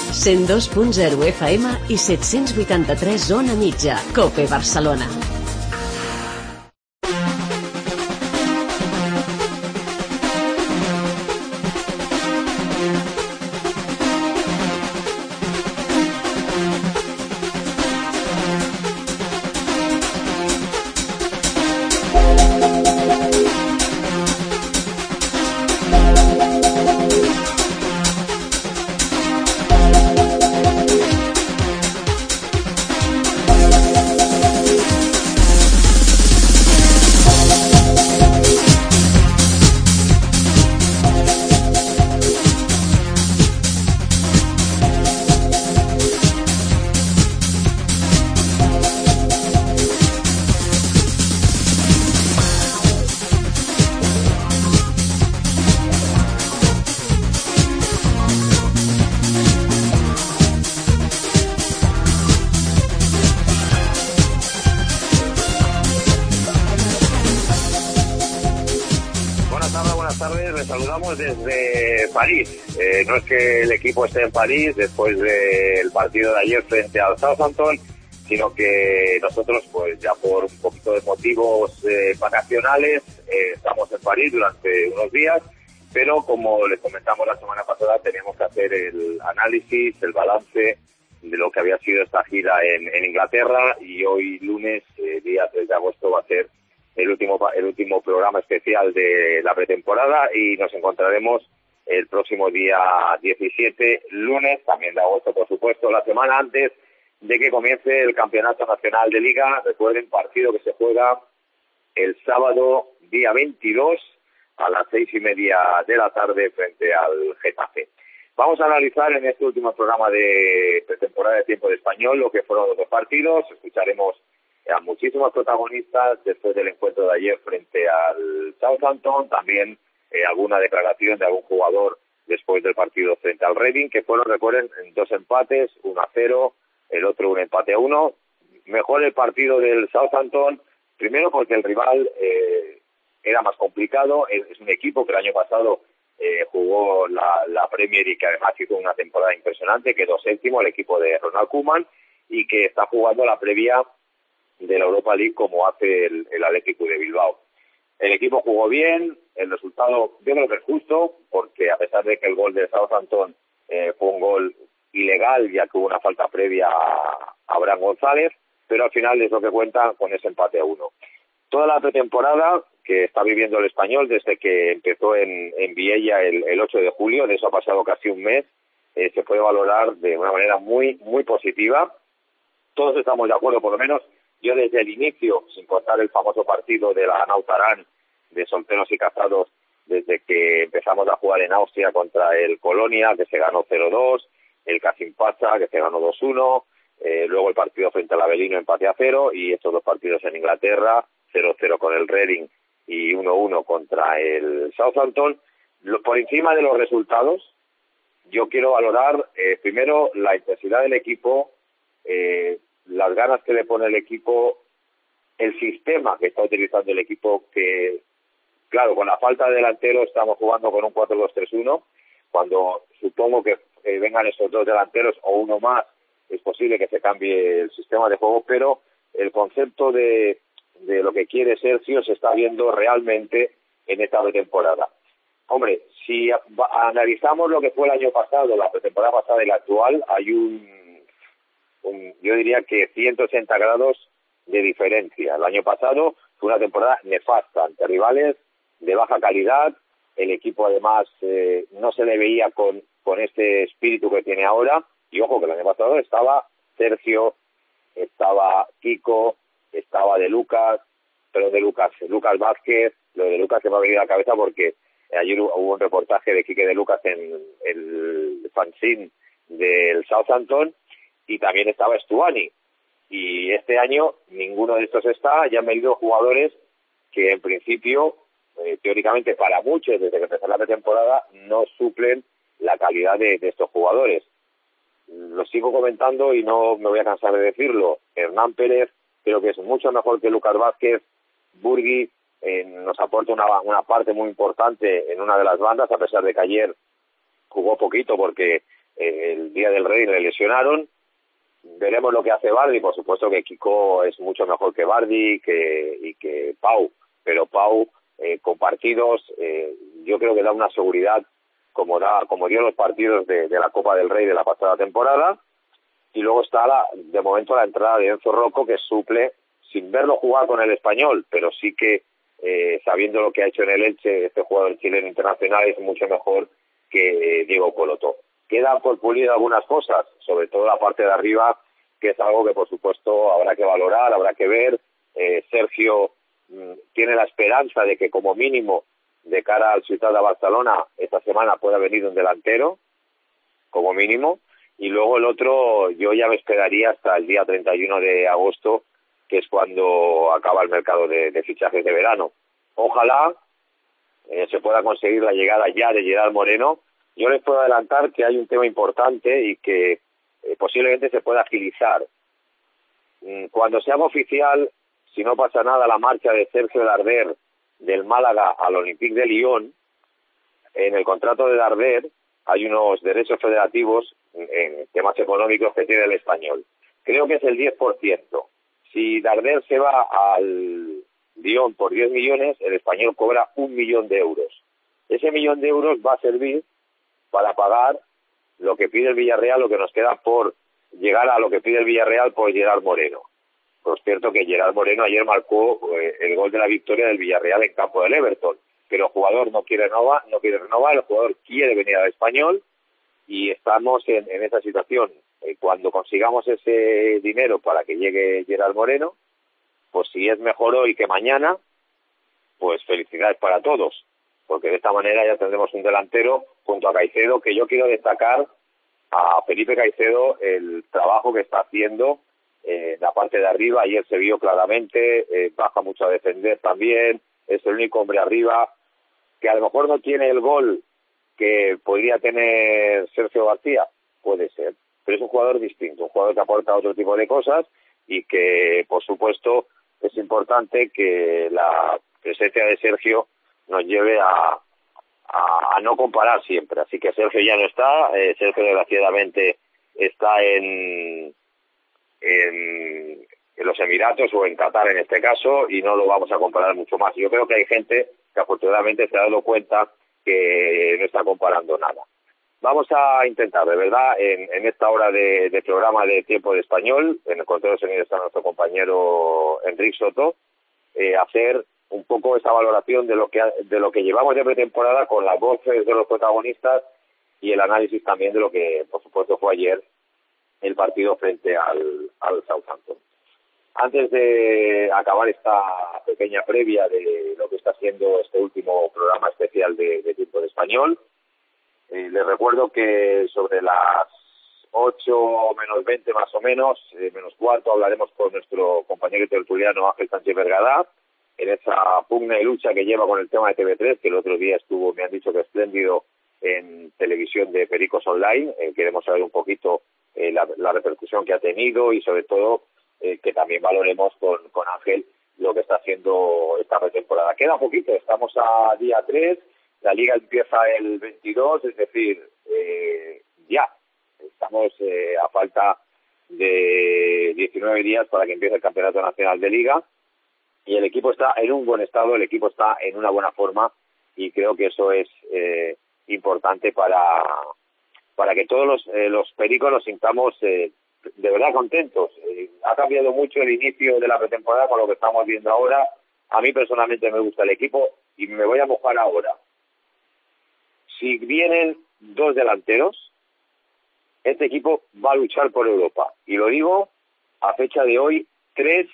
102.0 FM i 783 Ona Mitja. COPE Barcelona. Desde París. No es que el equipo esté en París después del partido de ayer frente al Southampton, sino que nosotros, pues ya por un poquito de motivos vacacionales, estamos en París durante unos días, pero como les comentamos la semana pasada, teníamos que hacer el análisis, el balance de lo que había sido esta gira en Inglaterra, y hoy lunes, día 3 de agosto, va a ser el último programa especial de la pretemporada, y nos encontraremos el próximo día 17, lunes, también de agosto, por supuesto, la semana antes de que comience el Campeonato Nacional de Liga. Recuerden, partido que se juega el sábado día 22 a las 6:30 de la tarde frente al Getafe. Vamos a analizar en este último programa de pretemporada de Tiempo de Español lo que fueron los dos partidos. Escucharemos a muchísimos protagonistas después del encuentro de ayer frente al Southampton, también alguna declaración de algún jugador después del partido frente al Reading, que fueron, recuerden, dos empates, 1-0, el otro un empate a 1. Mejor el partido del Southampton, primero porque el rival era más complicado, es un equipo que el año pasado jugó la Premier y que además hizo una temporada impresionante, quedó séptimo el equipo de Ronald Koeman, y que está jugando la previa de la Europa League como hace el Athletic de Bilbao. El equipo jugó bien, el resultado yo creo que es justo, porque a pesar de que el gol de Southampton fue un gol ilegal, ya que hubo una falta previa a Abraham González, pero al final es lo que cuenta con ese empate a 1. Toda la pretemporada que está viviendo el Español desde que empezó en Viella el 8 de julio, de eso ha pasado casi un mes, se puede valorar de una manera muy, muy positiva. Todos estamos de acuerdo, por lo menos yo desde el inicio, sin contar el famoso partido de la Nautarán de solteros y casados, desde que empezamos a jugar en Austria contra el Colonia, que se ganó 0-2, el Kasim Pacha, que se ganó 2-1, luego el partido frente al Avelino, empate a 0, y estos dos partidos en Inglaterra, 0-0 con el Reading y 1-1 contra el Southampton. Por encima de los resultados, yo quiero valorar primero la intensidad del equipo, las ganas que le pone el equipo, el sistema que está utilizando el equipo, que claro, con la falta de delantero estamos jugando con un 4-2-3-1, cuando supongo que vengan esos dos delanteros o uno más, es posible que se cambie el sistema de juego, pero el concepto de lo que quiere Sergio se está viendo realmente en esta pretemporada. Hombre, si analizamos lo que fue el año pasado, la pretemporada pasada y la actual, hay yo diría que 180 grados de diferencia. El año pasado fue una temporada nefasta ante rivales de baja calidad. El equipo además no se le veía con este espíritu que tiene ahora. Y ojo que el año pasado estaba Sergio, estaba Kiko, estaba Lucas Vázquez. Lo de Lucas se me ha venido a la cabeza porque ayer hubo un reportaje de Quique de Lucas en el fanzine del Southampton, y también estaba Stuani. Y este año ninguno de estos está. Ya han venido jugadores que en principio, teóricamente para muchos, desde que empezó la pretemporada, no suplen la calidad de estos jugadores. Lo sigo comentando y no me voy a cansar de decirlo. Hernán Pérez creo que es mucho mejor que Lucas Vázquez. Burgui nos aporta una parte muy importante en una de las bandas, a pesar de que ayer jugó poquito porque el Día del Rey le lesionaron. Veremos lo que hace Bardi. Por supuesto que Kiko es mucho mejor que Bardi y que Pau, pero Pau con partidos yo creo que da una seguridad como dio los partidos de la Copa del Rey de la pasada temporada. Y luego está de momento la entrada de Enzo Rocco, que suple, sin verlo jugar con el Español, pero sí que sabiendo lo que ha hecho en el Elche, este jugador chileno internacional es mucho mejor que Diego Coloto. Quedan por pulir algunas cosas, sobre todo la parte de arriba, que es algo que por supuesto habrá que valorar, habrá que ver. Sergio tiene la esperanza de que como mínimo de cara al Ciutat de Barcelona esta semana pueda venir un delantero, como mínimo, y luego el otro yo ya me esperaría hasta el día 31 de agosto, que es cuando acaba el mercado de fichajes de verano. Ojalá se pueda conseguir la llegada ya de Gerard Moreno. Yo les puedo adelantar que hay un tema importante y que posiblemente se pueda agilizar. Cuando se haga oficial, si no pasa nada, la marcha de Sergio Darder del Málaga al Olympique de Lyon, en el contrato de Darder hay unos derechos federativos en temas económicos que tiene el Español. Creo que es el 10%. Si Darder se va al Lyon por 10 millones, el Español cobra 1 millón de euros. Ese 1 millón de euros va a servir para pagar lo que pide el Villarreal, lo que nos queda por llegar a lo que pide el Villarreal por Gerard Moreno. Por cierto que Gerard Moreno ayer marcó el gol de la victoria del Villarreal en campo del Everton, pero el jugador no quiere renovar, el jugador quiere venir al Español y estamos en esa situación. Cuando consigamos ese dinero para que llegue Gerard Moreno, pues si es mejor hoy que mañana, pues felicidades para todos, porque de esta manera ya tendremos un delantero junto a Caicedo, que yo quiero destacar a Felipe Caicedo el trabajo que está haciendo la parte de arriba. Ayer se vio claramente, baja mucho a defender también, es el único hombre arriba, que a lo mejor no tiene el gol que podría tener Sergio García, puede ser, pero es un jugador distinto, un jugador que aporta otro tipo de cosas y que, por supuesto, es importante que la presencia de Sergio nos lleve a no comparar siempre. Así que Sergio ya no está, Sergio desgraciadamente está en los Emiratos o en Qatar en este caso, y no lo vamos a comparar mucho más. Yo creo que hay gente que afortunadamente se ha dado cuenta que no está comparando nada. Vamos a intentar, de verdad, en esta hora de programa de Tiempo de Español, en el control de sonido está nuestro compañero Enrique Soto, hacer un poco esa valoración de lo que llevamos de pretemporada con las voces de los protagonistas y el análisis también de lo que, por supuesto, fue ayer el partido frente al Southampton. Antes de acabar esta pequeña previa de lo que está siendo este último programa especial de Tiempo de Español, les recuerdo que sobre las 8 menos 20 más o menos, menos cuarto, hablaremos con nuestro compañero tertuliano Ángel Sánchez Vergadá en esa pugna y lucha que lleva con el tema de TV3, que el otro día estuvo, me han dicho que espléndido, en televisión de Pericos Online. Queremos saber un poquito la repercusión que ha tenido y sobre todo que también valoremos con Ángel lo que está haciendo esta pretemporada. Queda poquito, estamos a día 3, la liga empieza el 22, es decir, ya estamos a falta de 19 días para que empiece el Campeonato Nacional de Liga, y el equipo está en un buen estado, el equipo está en una buena forma, y creo que eso es importante para que todos los pericos nos sintamos de verdad contentos. Ha cambiado mucho el inicio de la pretemporada con lo que estamos viendo ahora. A mí personalmente me gusta el equipo y me voy a mojar ahora. Si vienen 2 delanteros, este equipo va a luchar por Europa. Y lo digo a fecha de hoy, 3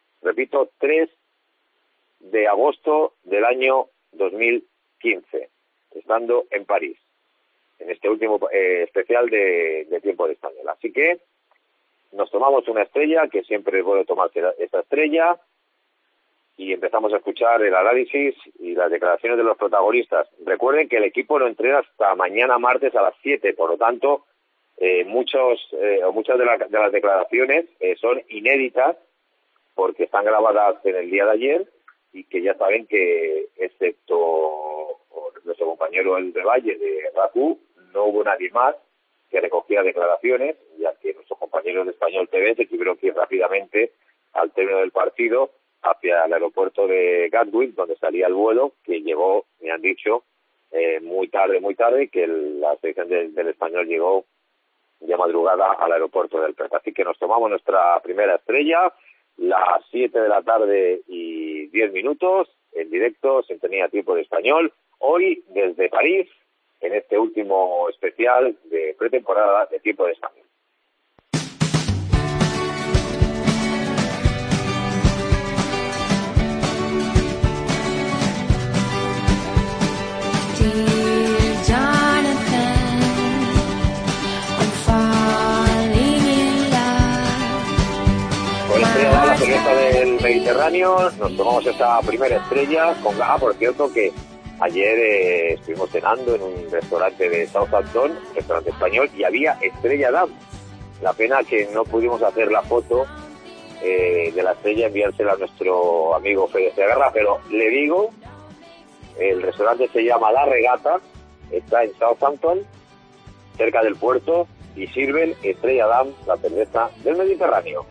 de agosto del año 2015, estando en París, en este último especial de Tiempo de Español. Así que nos tomamos una estrella, que siempre es bueno tomarse esta estrella, y empezamos a escuchar el análisis y las declaraciones de los protagonistas. Recuerden que el equipo no entrena hasta mañana martes a las 7, por lo tanto, muchas de las declaraciones son inéditas porque están grabadas en el día de ayer, y que ya saben que, excepto nuestro compañero El de Valle de RACU, no hubo nadie más que recogía declaraciones, ya que nuestros compañeros de Español TV se tuvieron que ir rápidamente al término del partido hacia el aeropuerto de Gatwick, donde salía el vuelo, que llegó, me han dicho, muy tarde, que la selección del Español llegó ya madrugada al aeropuerto del Prat. Así que nos tomamos nuestra primera estrella, las 7 de la tarde y 10 minutos, en directo, Sintonía Tiempo de Español, hoy desde París, en este último especial de pretemporada de Tiempo de Español. La cerveza del Mediterráneo, nos tomamos esta primera estrella con por cierto que ayer estuvimos cenando en un restaurante de Southampton, un restaurante español, y había Estrella Damm. La pena que no pudimos hacer la foto de la estrella, enviársela a nuestro amigo Fede Segarra, pero le digo, el restaurante se llama La Regata, está en Southampton, cerca del puerto, y sirven Estrella Damm, la cerveza del Mediterráneo.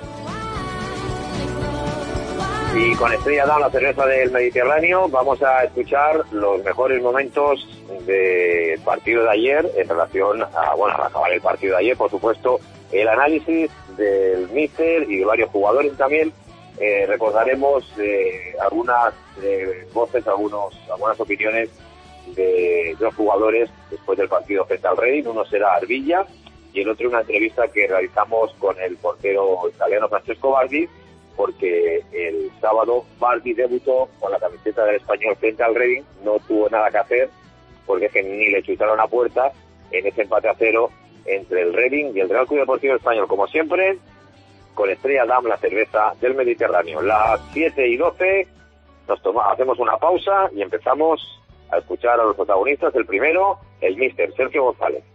Y con Estrella Damm, la cerveza del Mediterráneo, vamos a escuchar los mejores momentos del partido de ayer en relación a, a acabar el partido de ayer, por supuesto, el análisis del míster y de varios jugadores también. Recordaremos algunas voces, algunas opiniones de dos jugadores después del partido frente al Reading. Uno será Arbilla y el otro una entrevista que realizamos con el portero italiano Francesco Bardi, porque el sábado Bardi debutó con la camiseta del Español frente al Reading, no tuvo nada que hacer porque es que ni le chutaron a puerta en ese empate a 0 entre el Reading y el Real Club Deportivo Español, como siempre, con Estrella Damm, la cerveza del Mediterráneo. Las 7:12 hacemos una pausa y empezamos a escuchar a los protagonistas. El primero, el míster Sergio González.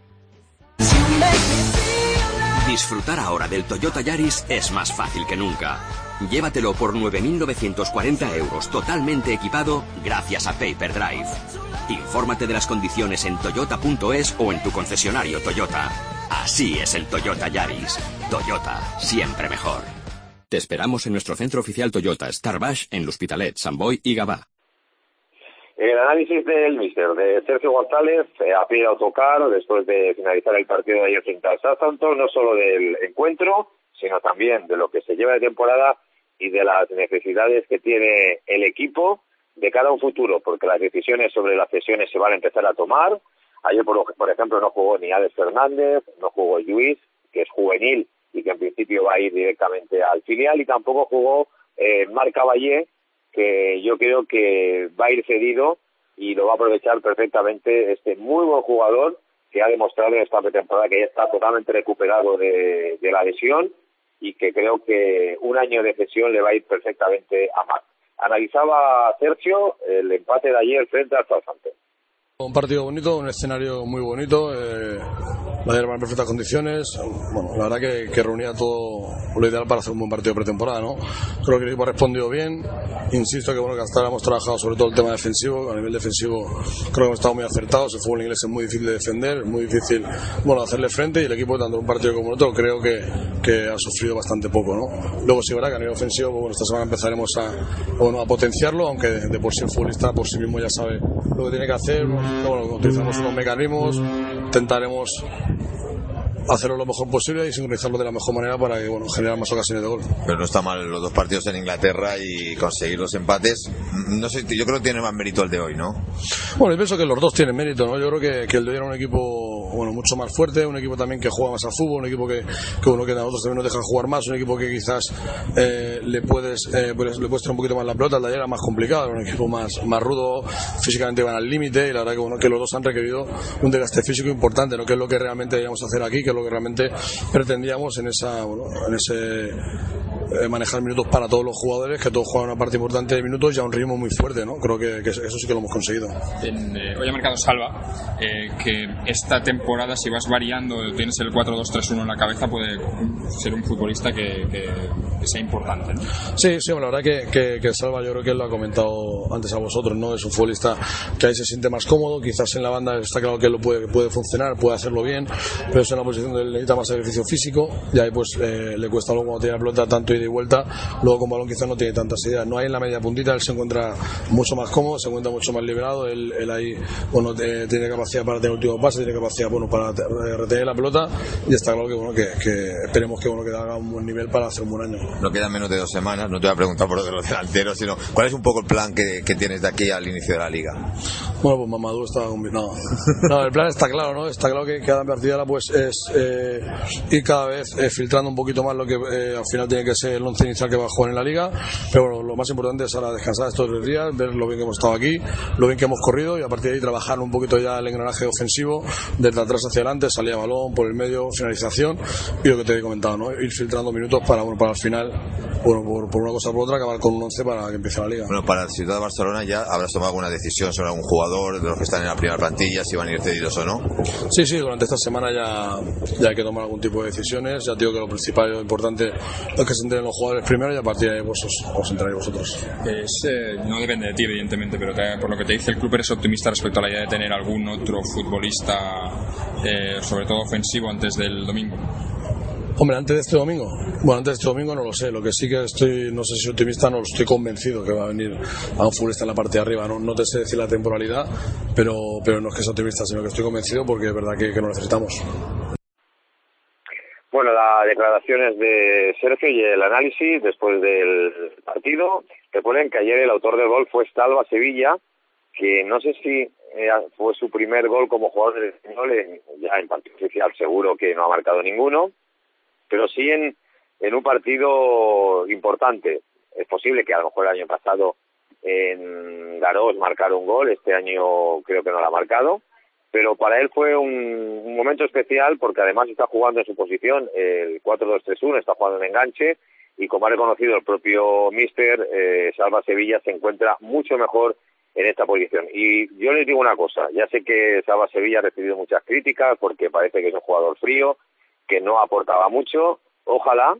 Disfrutar ahora del Toyota Yaris es más fácil que nunca. Llévatelo por 9.940 euros totalmente equipado gracias a Paper Drive. Infórmate de las condiciones en toyota.es o en tu concesionario Toyota. Así es el Toyota Yaris. Toyota, siempre mejor. Te esperamos en nuestro centro oficial Toyota, Starbush, en L'Hospitalet, Sant Boi y Gavà. El análisis del míster de Sergio González a pie de autocar después de finalizar el partido de ayer frente al Southampton, no solo del encuentro, sino también de lo que se lleva de temporada y de las necesidades que tiene el equipo de cara a un futuro, porque las decisiones sobre las cesiones se van a empezar a tomar. Ayer, por ejemplo, no jugó ni Alex Fernández, no jugó Lluís, que es juvenil y que en principio va a ir directamente al filial, y tampoco jugó Marc Caballé, que yo creo que va a ir cedido y lo va a aprovechar perfectamente este muy buen jugador que ha demostrado en esta pretemporada que ya está totalmente recuperado de la lesión y que creo que un año de cesión le va a ir perfectamente a Marc. Analizaba Sergio el empate de ayer frente al Southampton. Un partido bonito, un escenario muy bonito, la hierba en perfectas condiciones. Bueno, la verdad que reunía todo lo ideal para hacer un buen partido de pretemporada, ¿no? Creo que el equipo ha respondido bien. Insisto que hasta ahora hemos trabajado sobre todo el tema defensivo. A nivel defensivo creo que hemos estado muy acertados. El fútbol inglés es muy difícil de defender, muy difícil, hacerle frente, y el equipo, tanto un partido como otro, creo que ha sufrido bastante poco, ¿no? Luego sí, verdad que a nivel ofensivo, esta semana empezaremos a potenciarlo, aunque de por sí el futbolista por sí mismo ya sabe lo que tiene que hacer. Utilizamos unos mecanismos, intentaremos hacerlo lo mejor posible y sincronizarlo de la mejor manera para que generar más ocasiones de gol. Pero no está mal los dos partidos en Inglaterra y conseguir los empates. No sé, yo creo que tiene más mérito el de hoy, ¿no? Bueno, yo pienso que los dos tienen mérito, ¿no? Yo creo que el de hoy era un equipo mucho más fuerte, un equipo también que juega más al fútbol, un equipo que a nosotros también nos dejan jugar más, un equipo que quizás le puedes traer un poquito más la pelota. El de ayer era más complicado, era un equipo más rudo, físicamente van al límite, y la verdad que los dos han requerido un desgaste físico importante, ¿no? Que es lo que realmente debíamos hacer aquí, que es lo que realmente pretendíamos en ese manejar minutos para todos los jugadores, que todos juegan una parte importante de minutos y a un ritmo muy fuerte, ¿no? Creo que eso sí que lo hemos conseguido. Hoy ha marcado Salva, que esta temporada, si vas variando, tienes el 4-2-3-1 en la cabeza, puede ser un futbolista que sea importante, ¿no? Sí, la verdad que Salva, yo creo que él lo ha comentado antes a vosotros, ¿no? Es un futbolista que ahí se siente más cómodo, quizás en la banda está claro que lo puede funcionar, puede hacerlo bien, pero es en la posición donde necesita más ejercicio físico y ahí pues le cuesta luego cuando tiene la pelota tanto ida y vuelta, luego con balón quizás no tiene tantas ideas, no hay en la media puntita, él se encuentra mucho más cómodo, se encuentra mucho más liberado, él ahí tiene capacidad para tener último pase, tiene capacidad para retener la pelota y está claro que esperemos que haga un buen nivel para hacer un buen año. No quedan menos de 2 semanas, no te voy a preguntar por los delanteros, sino ¿cuál es un poco el plan que tienes de aquí al inicio de la liga? Bueno, pues Mamadou está combinado. No, el plan está claro, ¿no? Está claro que cada partida pues es ir cada vez filtrando un poquito más lo que al final tiene que ser el 11 inicial que va a jugar en la liga, pero bueno, lo más importante es ahora descansar estos 3 días, ver lo bien que hemos estado aquí, lo bien que hemos corrido y a partir de ahí trabajar un poquito ya el engranaje ofensivo, desde atrás hacia adelante, salida de balón, por el medio, finalización y lo que te he comentado, ¿no? Ir filtrando minutos para al final, bueno, por una cosa o por otra, acabar con un 11 para que empiece la liga. Bueno, para la Ciudad de Barcelona ya habrás tomado alguna decisión sobre algún jugador de los que están en la primera plantilla, si van a ir cedidos o no. Sí, durante esta semana ya hay que tomar algún tipo de decisiones. Ya digo que lo principal y lo importante es que se enteren los jugadores primero y a partir de ahí os enteráis vosotros. No depende de ti, evidentemente, pero por lo que te dice el club, eres optimista respecto a la idea de tener algún otro futbolista, sobre todo ofensivo, antes del domingo. Hombre, antes de este domingo no lo sé. Lo que sí que no sé si soy optimista, no estoy convencido que va a venir a un futbolista en la parte de arriba. No te sé decir la temporalidad, pero no es que sea optimista, sino que estoy convencido porque es verdad que lo necesitamos. Bueno, las declaraciones de Sergio y el análisis después del partido recuerden que ayer el autor del gol fue Salva Sevilla, que no sé si fue su primer gol como jugador del Español, ya en partido oficial seguro que no ha marcado ninguno, pero sí en un partido importante. Es posible que a lo mejor el año pasado en Garós marcara un gol, este año creo que no lo ha marcado, pero para él fue un momento especial porque además está jugando en su posición, el 4-2-3-1, está jugando en enganche y como ha reconocido el propio míster, Salva Sevilla se encuentra mucho mejor en esta posición. Y yo les digo una cosa, ya sé que Salva Sevilla ha recibido muchas críticas porque parece que es un jugador frío, que no aportaba mucho. Ojalá,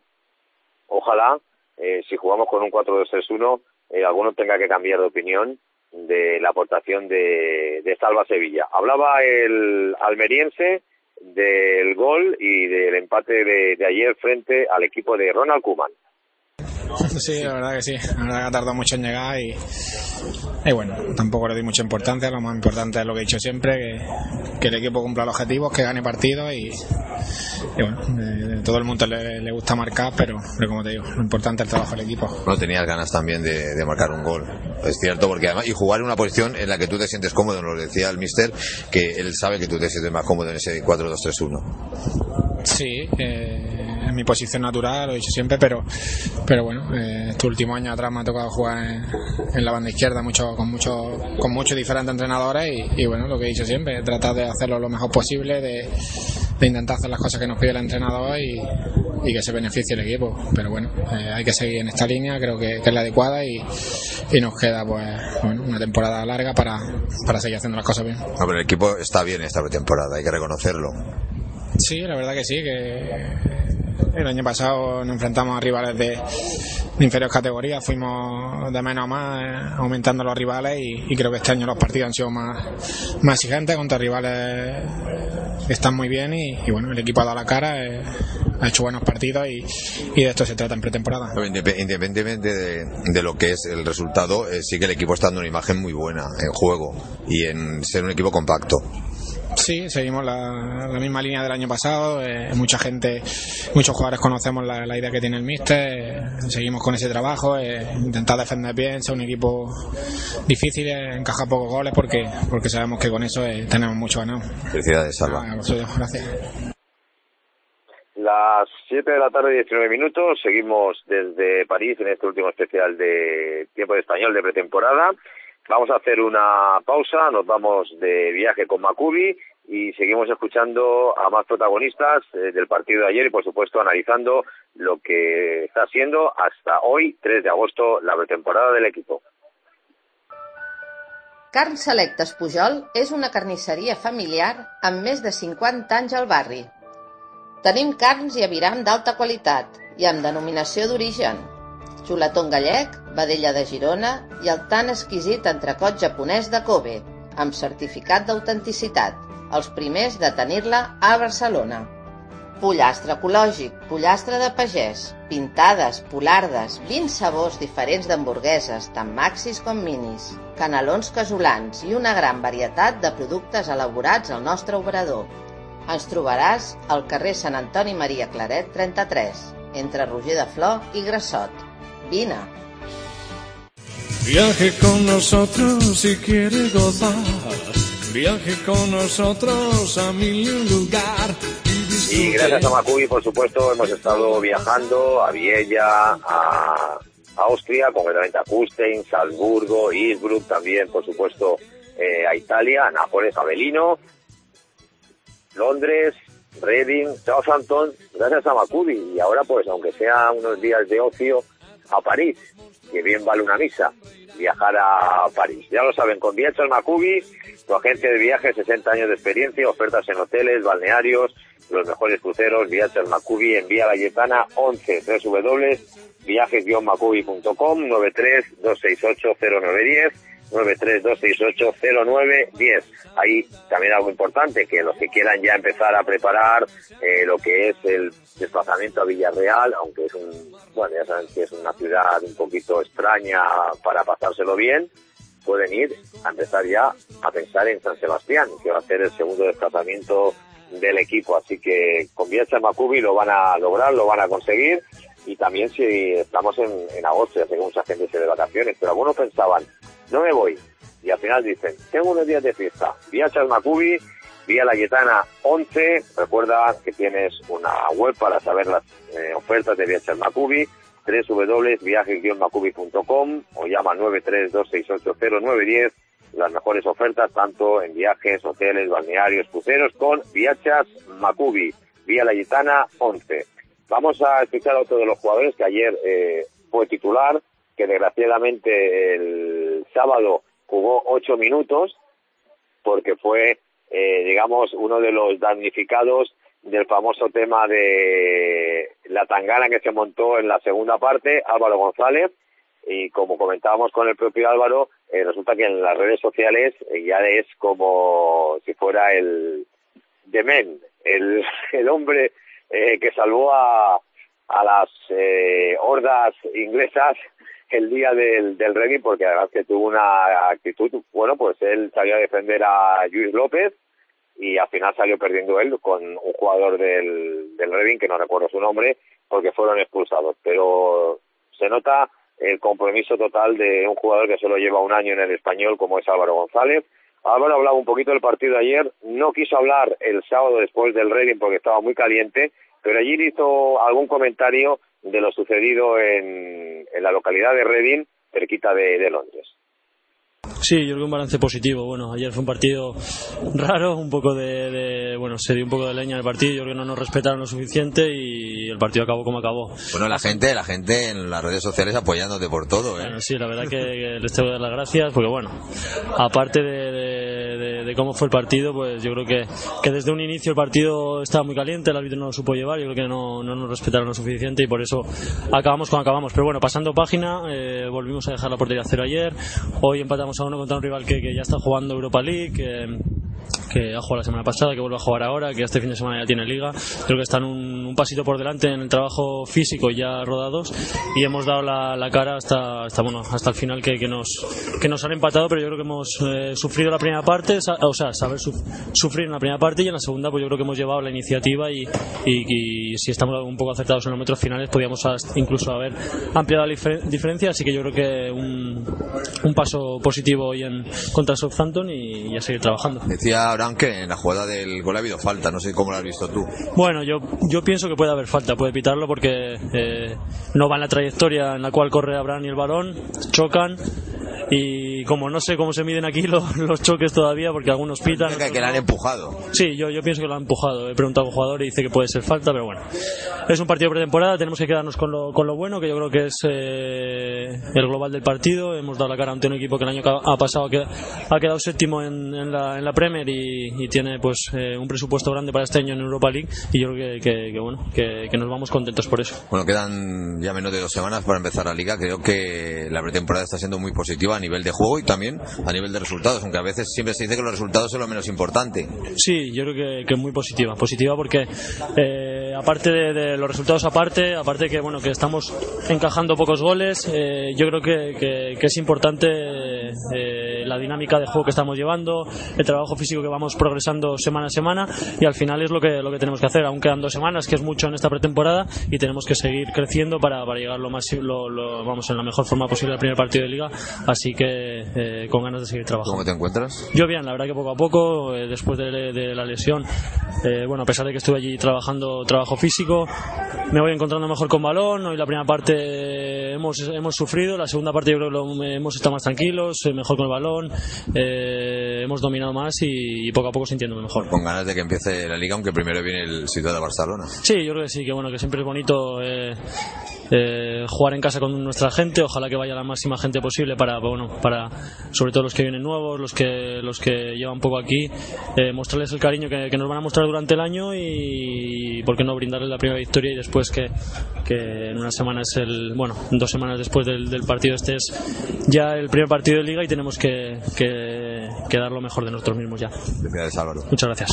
si jugamos con un 4-2-3-1, alguno tenga que cambiar de opinión de la aportación de Salva Sevilla. Hablaba el almeriense del gol y del empate de ayer frente al equipo de Ronald Koeman. Sí, la verdad que sí. La verdad que ha tardado mucho en llegar y bueno, tampoco le doy mucha importancia. Lo más importante es lo que he dicho siempre, que el equipo cumpla los objetivos, que gane partidos y bueno, todo el mundo le gusta marcar, pero como te digo, lo importante es el trabajo del equipo. No tenías ganas también de marcar un gol, es cierto, porque además y jugar en una posición en la que tú te sientes cómodo, nos lo decía el míster, que él sabe que tú te sientes más cómodo en ese 4-2-3-1. Sí, en mi posición natural, lo he dicho siempre, pero bueno, este último año atrás me ha tocado jugar en la banda izquierda con muchos diferentes entrenadores y bueno, lo que he dicho siempre, tratar de hacerlo lo mejor posible, de intentar hacer las cosas que nos pide el entrenador y que se beneficie el equipo, pero bueno, hay que seguir en esta línea, creo que es la adecuada y nos queda pues bueno, una temporada larga para seguir haciendo las cosas bien. No, pero el equipo está bien esta pretemporada, hay que reconocerlo. Sí, la verdad que sí, que el año pasado nos enfrentamos a rivales de inferiores categorías, fuimos de menos a más aumentando los rivales y creo que este año los partidos han sido más exigentes contra rivales que están muy bien y bueno, el equipo ha dado la cara, ha hecho buenos partidos y de esto se trata en pretemporada. Independientemente de lo que es el resultado, sí que el equipo está dando una imagen muy buena en juego y en ser un equipo compacto. Sí, seguimos la misma línea del año pasado, mucha gente, muchos jugadores conocemos la idea que tiene el míster, seguimos con ese trabajo, intentar defender bien, ser un equipo difícil, encajar pocos goles porque sabemos que con eso tenemos mucho ganado. Felicidades, Salva. Gracias. Las 7 de la tarde, 19 minutos, seguimos desde París en este último especial de Tiempo de Español de pretemporada. Vamos a hacer una pausa, nos vamos de viaje con Maccubi y seguimos escuchando a más protagonistas del partido de ayer y por supuesto analizando lo que está siendo hasta hoy, 3 de agosto, la pretemporada del equipo. Carns Selectes Pujol és una carnisseria familiar amb més de 50 anys al barri. Tenim carns i aviram d'alta qualitat i amb denominació d'origen. Xuletón gallec, vedella de Girona i el tan exquisit entrecot japonès de Kobe, amb certificat d'autenticitat, els primers de tenir-la a Barcelona. Pollastre ecològic, pollastre de pagès, pintades, polardes, 20 sabors diferents d'hamburgueses, tant maxis com minis, canelons casolans i una gran varietat de productes elaborats al nostre obrador. Ens trobaràs al carrer Sant Antoni Maria Claret 33, entre Roger de Flor i Grassot. Vine! Viaje con nosotros si quiere gozar. Viaje con nosotros a mil lugar. Y gracias a Macubi, por supuesto, hemos estado viajando a Viella, a Austria, concretamente a Kufstein, Salzburgo, Innsbruck, también, por supuesto, a Italia, a Nápoles, a Belino, Londres, Reading, Southampton, gracias a Macubi. Y ahora, pues, aunque sea unos días de ocio, a París, que bien vale una misa, viajar a París. Ya lo saben, con Viajes Macubi, tu agencia de viajes, 60 años de experiencia, ofertas en hoteles, balnearios, los mejores cruceros. Viajes Macubi en Vía Layetana 11, www.viajes-macubi.com, 93-268-0910, 93-268-0910. Ahí también algo importante, que los que quieran ya empezar a preparar lo que es el desplazamiento a Villarreal, aunque es ya saben que es una ciudad un poquito extraña para pasárselo bien, pueden ir a empezar ya a pensar en San Sebastián, que va a ser el segundo desplazamiento del equipo. Así que con Viajes Macubi lo van a lograr, lo van a conseguir. Y también si estamos en agosto, ya sé que mucha gente se de vacaciones, pero algunos pensaban, no me voy, y al final dicen, tengo unos días de fiesta. Viajes Macubi, Vía Layetana 11, recuerda que tienes una web para saber las ofertas de Viajes Macubi, www.viajes-macubi.com, o llama 93-268-0910, las mejores ofertas tanto en viajes, hoteles, balnearios, cruceros, con Viajes Macubi, Vía Layetana 11. Vamos a escuchar a otro de los jugadores que ayer fue titular, que desgraciadamente el sábado jugó 8 minutos, porque fue, uno de los damnificados del famoso tema de la tangana que se montó en la segunda parte, Álvaro González. Y como comentábamos con el propio Álvaro, resulta que en las redes sociales ya es como si fuera el The Man, el hombre que salvó a las hordas inglesas el día del Reading, porque además que tuvo una actitud, pues él salió a defender a Lluís López y al final salió perdiendo él con un jugador del Reading, que no recuerdo su nombre, porque fueron expulsados. Pero se nota el compromiso total de un jugador que solo lleva un año en el Español, como es Álvaro González. Álvaro hablaba un poquito del partido de ayer, no quiso hablar el sábado después del Reading porque estaba muy caliente, pero allí hizo algún comentario de lo sucedido en la localidad de Reading, cerquita de Londres. Sí, yo creo que un balance positivo. Bueno, ayer fue un partido raro, un poco se dio un poco de leña el partido. Yo creo que no nos respetaron lo suficiente y el partido acabó como acabó. Bueno, la gente en las redes sociales apoyándote por todo, ¿eh? Bueno, sí, la verdad que les tengo que dar las gracias, porque bueno, aparte de cómo fue el partido, pues yo creo que desde un inicio el partido estaba muy caliente, el árbitro no lo supo llevar, yo creo que no nos respetaron lo suficiente y por eso acabamos como acabamos. Pero bueno, pasando página, volvimos a dejar la portería a cero ayer. Hoy empatamos a 1 contra un rival que ya está jugando Europa League, que ha jugado la semana pasada, que vuelve a jugar ahora, que este fin de semana ya tiene liga. Creo que están un pasito por delante en el trabajo físico, ya rodados, y hemos dado la cara hasta el final, que nos han empatado, pero yo creo que hemos sufrido la primera parte, saber sufrir en la primera parte, y en la segunda pues yo creo que hemos llevado la iniciativa y si estamos un poco acertados en los metros finales podíamos incluso haber ampliado la diferencia, así que yo creo que un paso positivo hoy contra Southampton y a seguir trabajando. Decía Abraham que en la jugada del gol ha habido falta, no sé cómo lo has visto tú. Bueno, yo pienso que puede haber falta, puede pitarlo porque no va en la trayectoria en la cual corre Abraham y el balón, chocan. y como no sé cómo se miden aquí los choques todavía, porque algunos pitan. Que le han empujado. Sí, yo pienso que lo han empujado. He preguntado a un jugador y dice que puede ser falta, pero bueno. Es un partido de pretemporada, tenemos que quedarnos con lo bueno, que yo creo que es el global del partido. Hemos dado la cara ante un equipo que el año ha pasado ha quedado séptimo en la Premier y tiene pues un presupuesto grande para este año en Europa League, y yo creo que nos vamos contentos por eso. Bueno, quedan ya menos de 2 semanas para empezar la Liga. Creo que la pretemporada está siendo muy positiva a nivel de juego y también a nivel de resultados, aunque a veces siempre se dice que los resultados son lo menos importante. Sí, yo creo que es muy positiva porque aparte de los resultados aparte que bueno, que estamos encajando pocos goles, yo creo que es importante la dinámica de juego que estamos llevando, el trabajo físico que vamos progresando semana a semana, y al final es lo que tenemos que hacer. Aún quedan 2 semanas, que es mucho en esta pretemporada, y tenemos que seguir creciendo para llegar vamos en la mejor forma posible al primer partido de Liga, así que con ganas de seguir trabajando. ¿Cómo te encuentras? Yo bien, la verdad que poco a poco, después de la lesión, bueno, a pesar de que estuve allí trabajando trabajo físico, me voy encontrando mejor con balón. Hoy la primera parte hemos sufrido, la segunda parte yo creo que hemos estado más tranquilos, mejor con el balón, hemos dominado más y poco a poco sintiéndome mejor. Con ganas de que empiece la Liga, aunque primero viene el sitio de Barcelona. Sí, yo creo que sí, que bueno, que siempre es bonito jugar en casa con nuestra gente. Ojalá que vaya la máxima gente posible para sobre todo los que vienen nuevos, los que llevan poco aquí, mostrarles el cariño que nos van a mostrar durante el año, y por qué no brindarles la primera victoria, y después que en unas semanas, 2 semanas después del partido este es ya el primer partido de Liga, y tenemos que dar lo mejor de nosotros mismos ya. Gracias, Álvaro. Muchas gracias.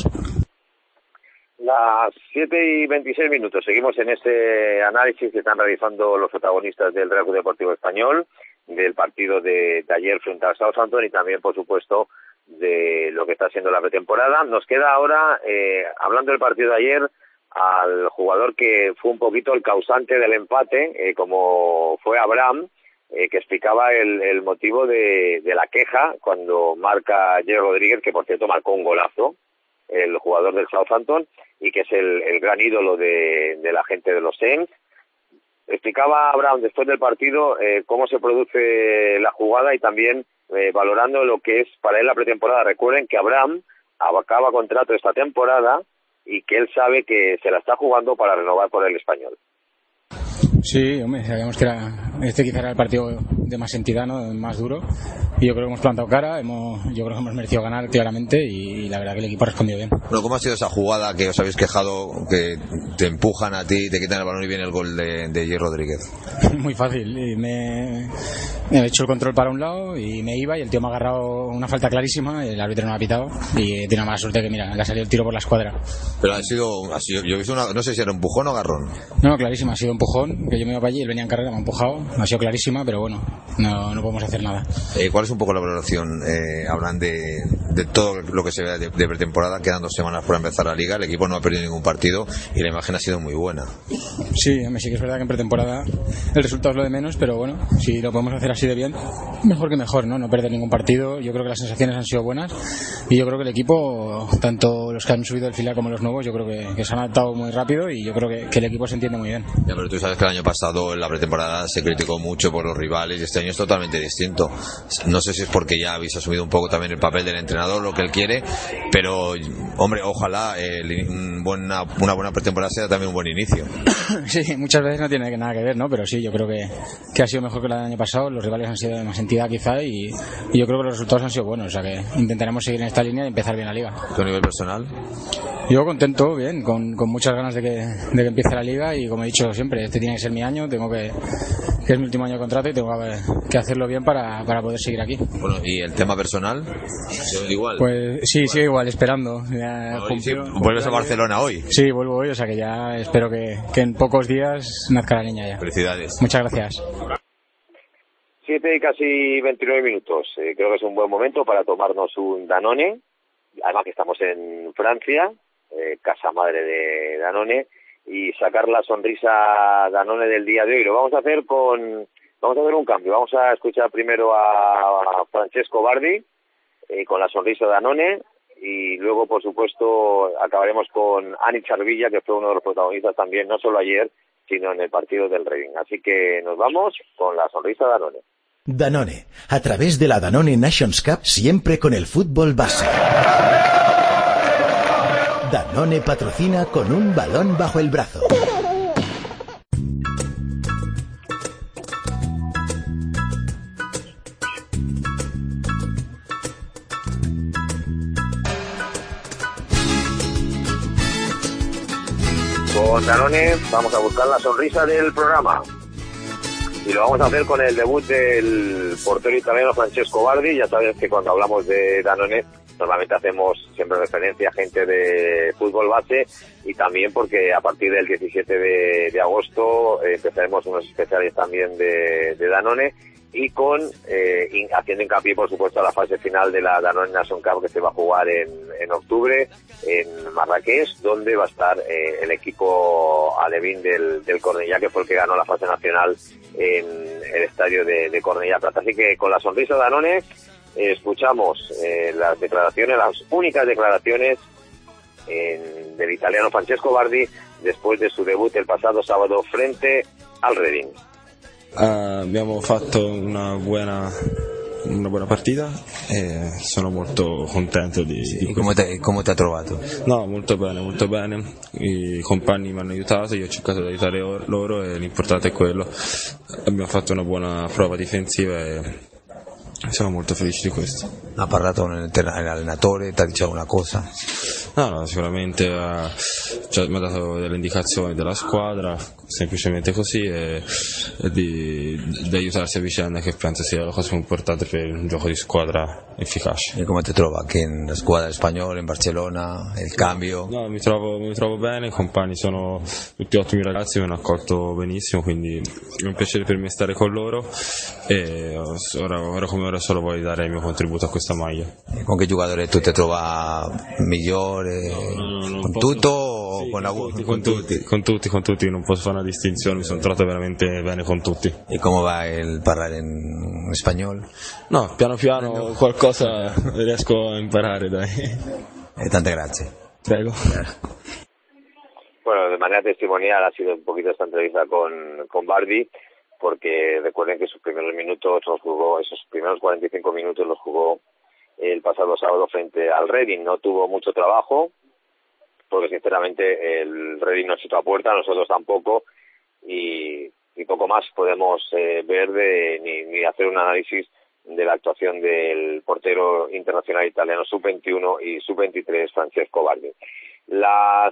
Las 7:26. Seguimos en este análisis que están realizando los protagonistas del Real Club Deportivo Español, del partido de ayer frente al Southampton, y también, por supuesto, de lo que está siendo la pretemporada. Nos queda ahora, hablando del partido de ayer, al jugador que fue un poquito el causante del empate, como fue Abraham, que explicaba el motivo de la queja cuando marca Jerry Rodríguez, que por cierto marcó un golazo, el jugador del Southampton, y que es el gran ídolo de la gente de los Saints. Explicaba Abraham después del partido cómo se produce la jugada, y también valorando lo que es para él la pretemporada. Recuerden que Abraham acaba contrato esta temporada y que él sabe que se la está jugando para renovar por el Español. Sí, hombre, sabíamos que quizá era el partido de más entidad, ¿no? Más duro, y yo creo que hemos plantado cara, yo creo que hemos merecido ganar claramente, y la verdad que el equipo ha respondido bien. Bueno, ¿cómo ha sido esa jugada que os habéis quejado, que te empujan a ti, te quitan el balón y viene el gol de Jerry Rodríguez? Muy fácil, y me he hecho el control para un lado y me iba, y el tío me ha agarrado una falta clarísima, el árbitro no ha pitado, y tiene mala suerte que, mira, le ha salido el tiro por la escuadra. Pero ha sido yo he visto no sé si era empujón o agarrón. No, clarísima, ha sido empujón, que yo me iba para allí, él venía en carrera, me ha empujado, ha sido clarísima, pero bueno, no podemos hacer nada. ¿Cuál es un poco la valoración, hablan de todo lo que se ve de pretemporada? Quedan 2 semanas para empezar la Liga, el equipo no ha perdido ningún partido y la imagen ha sido muy buena. Sí, sí que es verdad que en pretemporada el resultado es lo de menos, pero bueno, si lo podemos hacer así de bien, mejor que mejor, ¿no? No perder ningún partido. Yo creo que las sensaciones han sido buenas, y yo creo que el equipo, tanto los que han subido del filial como los nuevos, yo creo que se han adaptado muy rápido, y yo creo que el equipo se entiende muy bien. Ya, pero tú sabes que el año pasado en la pretemporada se criticó mucho por los rivales, y este año es totalmente distinto. No sé si es porque ya habéis asumido un poco también el papel del entrenador, lo que él quiere, pero hombre, ojalá una buena pretemporada sea también un buen inicio. Sí, muchas veces no tiene nada que ver, ¿no? Pero sí, yo creo que ha sido mejor que la del año pasado. Los rivales han sido de más entidad quizá, y yo creo que los resultados han sido buenos, o sea que intentaremos seguir en esta línea y empezar bien la Liga. ¿Tu nivel personal? Yo contento, bien, con muchas ganas de que empiece la Liga, y como he dicho siempre, este tiene que ser mi año, que es mi último año de contrato, y tengo que hacerlo bien para poder seguir aquí. Bueno, ¿y el tema personal? ¿Igual? Pues sí, sigo igual, esperando. ¿Vuelves a Barcelona hoy? Sí, vuelvo hoy, o sea que ya espero que en pocos días nazca la niña ya. Felicidades. Muchas gracias. 7 y casi 29 minutos. Creo que es un buen momento para tomarnos un Danone. Además que estamos en Francia, casa madre de Danone, y sacar la sonrisa Danone del día de hoy. Lo vamos a hacer un cambio. Vamos a escuchar primero a Francesco Bardi con la sonrisa Danone, y luego, por supuesto, acabaremos con Ani Charvilla, que fue uno de los protagonistas también, no solo ayer, sino en el partido del Reading. Así que nos vamos con la sonrisa Danone. Danone, a través de la Danone Nations Cup, siempre con el fútbol base. Danone patrocina con un balón bajo el brazo. Con Danone vamos a buscar la sonrisa del programa. Y lo vamos a hacer con el debut del portero italiano Francesco Bardi. Ya sabes que cuando hablamos de Danone normalmente hacemos siempre referencia a gente de fútbol base, y también porque a partir del 17 de agosto empezaremos unos especiales también de Danone, y con haciendo hincapié por supuesto a la fase final de la Danone Nations Cup, que se va a jugar en octubre en Marrakech, donde va a estar el equipo alevín del Cornellá, que fue el que ganó la fase nacional en el estadio de Cornellá Plata. Así que con la sonrisa de Danone escuchamos las declaraciones, las únicas declaraciones del italiano Francesco Bardi después de su debut el pasado sábado frente al Reading. Abbiamo fatto una buona partita e sono molto contento di come ti ha trovato? No, molto bene, i compagni mi hanno aiutato, io ho cercato di aiutare loro e l'importante è quello. Abbiamo fatto una buona prova difensiva e siamo molto felici di questo. Ha parlato l'allenatore, ti ha detto una cosa? No, sicuramente mi ha dato delle indicazioni della squadra, semplicemente così, e di aiutarsi a vicenda, che penso sia la cosa più importante per un gioco di squadra efficace. E come ti trovi anche in squadra spagnola, in Barcellona, il cambio? No, mi trovo bene, i compagni sono tutti ottimi ragazzi, mi hanno accolto benissimo, quindi è un piacere per me stare con loro, e ora come ora solo voglio dare il mio contributo a questa maglia. E con che giocatore tu ti trovi migliore? Con tutto o con tutti? Con tutti, non posso fare una distinzione, mi sono trovato veramente bene con tutti. E come va il parlare in spagnolo? No, piano qualcosa riesco a imparare, dai. E tante grazie. Prego. Bueno, de manera testimonial ha sido un poquito esta entrevista con Bardi, porque recuerden que sus primeros minutos los jugó, esos primeros 45 minutos los jugó el pasado sábado frente al Reading. No tuvo mucho trabajo, porque sinceramente el Reading no chutó a puerta, nosotros tampoco, y poco más podemos ver ni hacer un análisis de la actuación del portero internacional italiano sub-21 y sub-23 Francesco Bardi. Las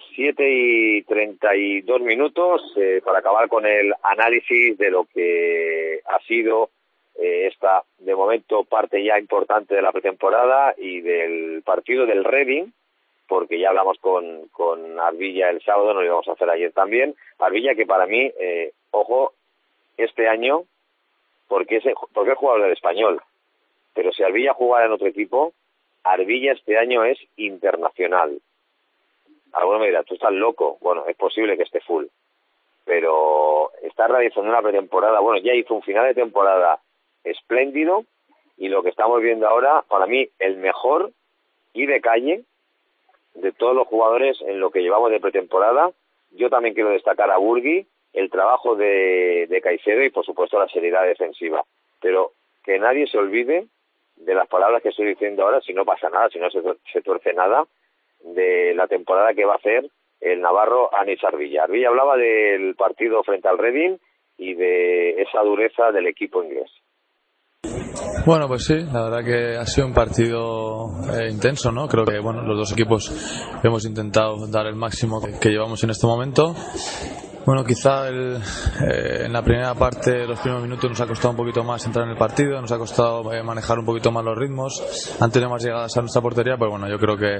7:32 minutos para acabar con el análisis de lo que ha sido esta, de momento, parte ya importante de la pretemporada y del partido del Reading, porque ya hablamos con Arbilla el sábado, nos lo íbamos a hacer ayer también. Arbilla, que para mí, ojo, este año, porque es jugador del Español, pero si Arbilla jugara en otro equipo, Arbilla este año es internacional. Alguno me dirá, tú estás loco. Bueno, es posible que esté full, pero está realizando una pretemporada, bueno, ya hizo un final de temporada espléndido, y lo que estamos viendo ahora, para mí, el mejor y de calle de todos los jugadores en lo que llevamos de pretemporada. Yo también quiero destacar a Burgui, el trabajo de Caicedo y, por supuesto, la seriedad defensiva. Pero que nadie se olvide de las palabras que estoy diciendo ahora, si no pasa nada, si no se tuerce nada, de la temporada que va a hacer el navarro Anis Arbilla. Arbilla hablaba del partido frente al Reading y de esa dureza del equipo inglés. Bueno, pues sí, la verdad que ha sido un partido intenso, ¿no? Creo que los dos equipos hemos intentado dar el máximo que llevamos en este momento. Bueno, quizá en la primera parte, los primeros minutos, nos ha costado un poquito más entrar en el partido, nos ha costado manejar un poquito más los ritmos, han tenido más llegadas a nuestra portería, pero bueno, yo creo que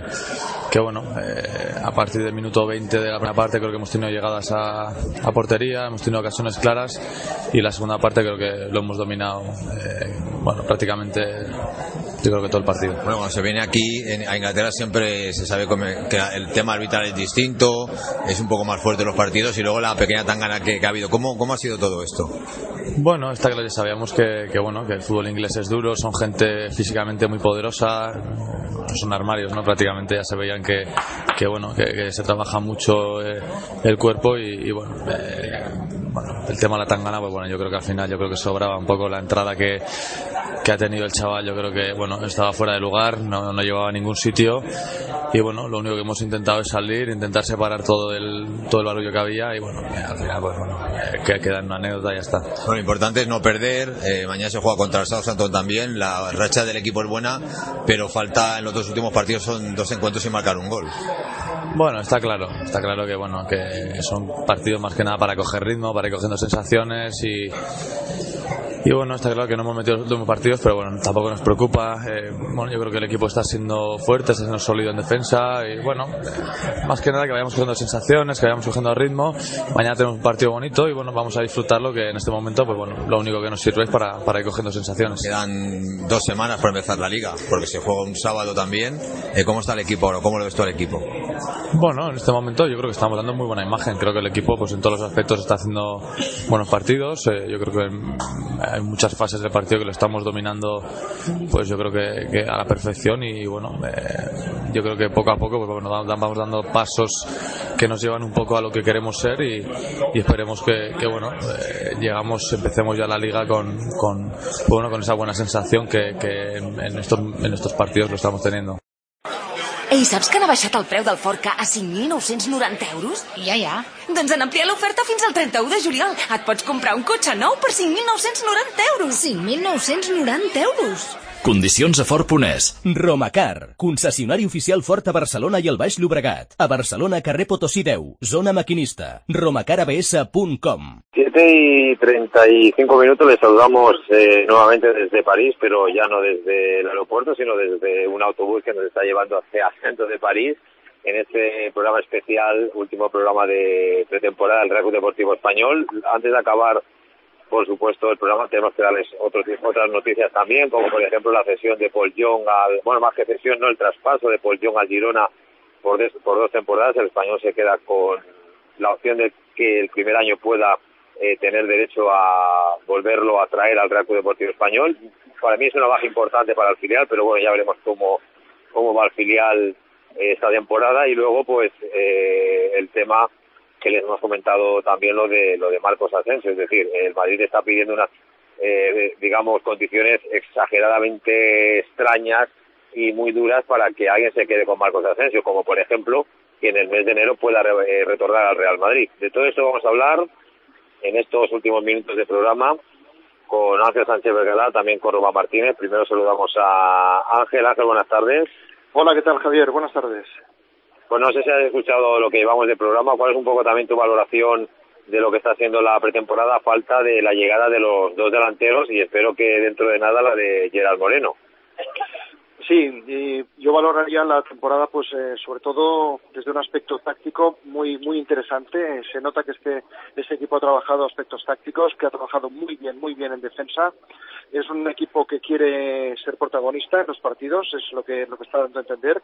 a partir del minuto 20 de la primera parte creo que hemos tenido llegadas a portería, hemos tenido ocasiones claras, y la segunda parte creo que lo hemos dominado, prácticamente, yo creo que todo el partido. Bueno, cuando se viene aquí a Inglaterra siempre se sabe que el tema arbitral es distinto, es un poco más fuerte los partidos, y luego la pequeña tangana que ha habido. ¿Cómo ha sido todo esto? Bueno, está claro, ya sabíamos que el fútbol inglés es duro, son gente físicamente muy poderosa, son armarios, ¿no? Prácticamente ya se veían que se trabaja mucho el cuerpo, y bueno, el tema de la tangana, pues bueno, yo creo que al final sobraba un poco la entrada que ha tenido el chaval. Yo creo que bueno, estaba fuera de lugar, no llevaba a ningún sitio, y bueno, lo único que hemos intentado es salir, intentar separar todo el barullo que había, y bueno, al final pues bueno, que queda en una anécdota y ya está. Bueno, lo importante es no perder. Mañana se juega contra el Southampton también. La racha del equipo es buena, pero falta en los dos últimos partidos, son 2 encuentros sin marcar un gol. Bueno, está claro que bueno, que son partidos más que nada para coger ritmo, para ir cogiendo sensaciones, y bueno, está claro que no hemos metido los últimos partidos, pero bueno, tampoco nos preocupa. Bueno, yo creo que el equipo está siendo fuerte, está siendo sólido en defensa, y bueno, más que nada que vayamos cogiendo sensaciones, que vayamos cogiendo ritmo. Mañana tenemos un partido bonito y bueno, vamos a disfrutarlo, que en este momento pues bueno, lo único que nos sirve es para ir cogiendo sensaciones. Quedan 2 semanas para empezar la liga, porque se juega un sábado también. ¿Cómo está el equipo ahora? ¿Cómo lo ves tú al equipo? Bueno, en este momento yo creo que estamos dando muy buena imagen. Creo que el equipo pues en todos los aspectos está haciendo buenos partidos. Yo creo que hay muchas fases del partido que lo estamos dominando, pues yo creo que a la perfección, y bueno, yo creo que poco a poco pues bueno, vamos dando pasos que nos llevan un poco a lo que queremos ser, y esperemos que bueno, empecemos ya la liga con esa buena sensación que en estos partidos lo estamos teniendo. Ei, saps que han baixat el preu del Ford Ka a 5.990 euros? Ja. Doncs han ampliat l'oferta fins al 31 de juliol. Et pots comprar un cotxe nou per 5.990 euros. 5.990 euros? Condicions a Ford.es. Romacar, concessionari oficial Ford a Barcelona i el Baix Llobregat. A Barcelona, carrer Potosí 10, zona maquinista. romacarabs.com. 7:35 minutos, les saludamos nuevamente desde París, pero ya no desde el aeropuerto, sino desde un autobús que nos está llevando hacia el centro de París, en este programa especial, último programa de pretemporada del Real Club Deportivo Español. Antes de acabar, por supuesto, el programa, tenemos que darles otras noticias también, como por ejemplo la cesión de Paul Young más que cesión, no, el traspaso de Paul Young al Girona por 2 temporadas. El Español se queda con la opción de que el primer año pueda tener derecho a volverlo a traer al Real Club Deportivo Español. Para mí es una baja importante para el filial, pero bueno, ya veremos cómo va el filial esta temporada. Y luego pues el tema que les hemos comentado también, lo de Marcos Asensio, es decir, el Madrid está pidiendo unas condiciones exageradamente extrañas y muy duras para que alguien se quede con Marcos Asensio, como por ejemplo que en el mes de enero pueda retornar al Real Madrid. De todo esto vamos a hablar en estos últimos minutos de programa con Ángel Sánchez Vergara, también con Rubén Martínez. Primero saludamos a Ángel. Ángel, buenas tardes. Hola, ¿qué tal, Javier? Buenas tardes. Pues no sé si has escuchado lo que llevamos de programa. ¿Cuál es un poco también tu valoración de lo que está haciendo la pretemporada a falta de la llegada de los 2 delanteros, y espero que dentro de nada la de Gerard Moreno? Sí, y yo valoraría la temporada pues sobre todo desde un aspecto táctico muy interesante. Se nota que este equipo ha trabajado aspectos tácticos, que ha trabajado muy bien en defensa. Es un equipo que quiere ser protagonista en los partidos, es lo que está dando a entender,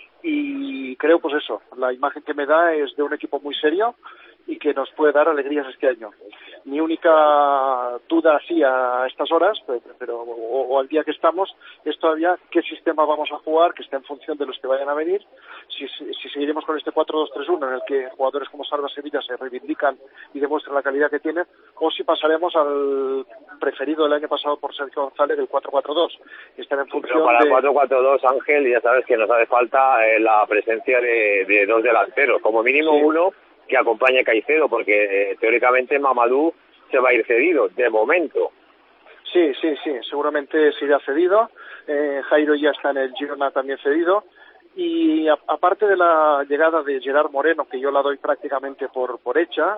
y creo pues eso, la imagen que me da es de un equipo muy serio y que nos puede dar alegrías este año. Mi única duda así a estas horas, o al día que estamos, es todavía qué sistema vamos a jugar, que está en función de los que vayan a venir. Si seguiremos con este 4-2-3-1 en el que jugadores como Salva Sevilla se reivindican y demuestran la calidad que tienen, o si pasaremos al preferido del año pasado por Sergio González, el 4-4-2, que está en función. Pero para el 4-4-2, Ángel, ya sabes que nos hace falta la presencia de 2 delanteros, como mínimo uno que acompañe a Caicedo, porque teóricamente Mamadou se va a ir cedido, de momento. Sí, seguramente se irá cedido. Jairo ya está en el Girona también cedido. Y aparte de la llegada de Gerard Moreno, que yo la doy prácticamente por hecha,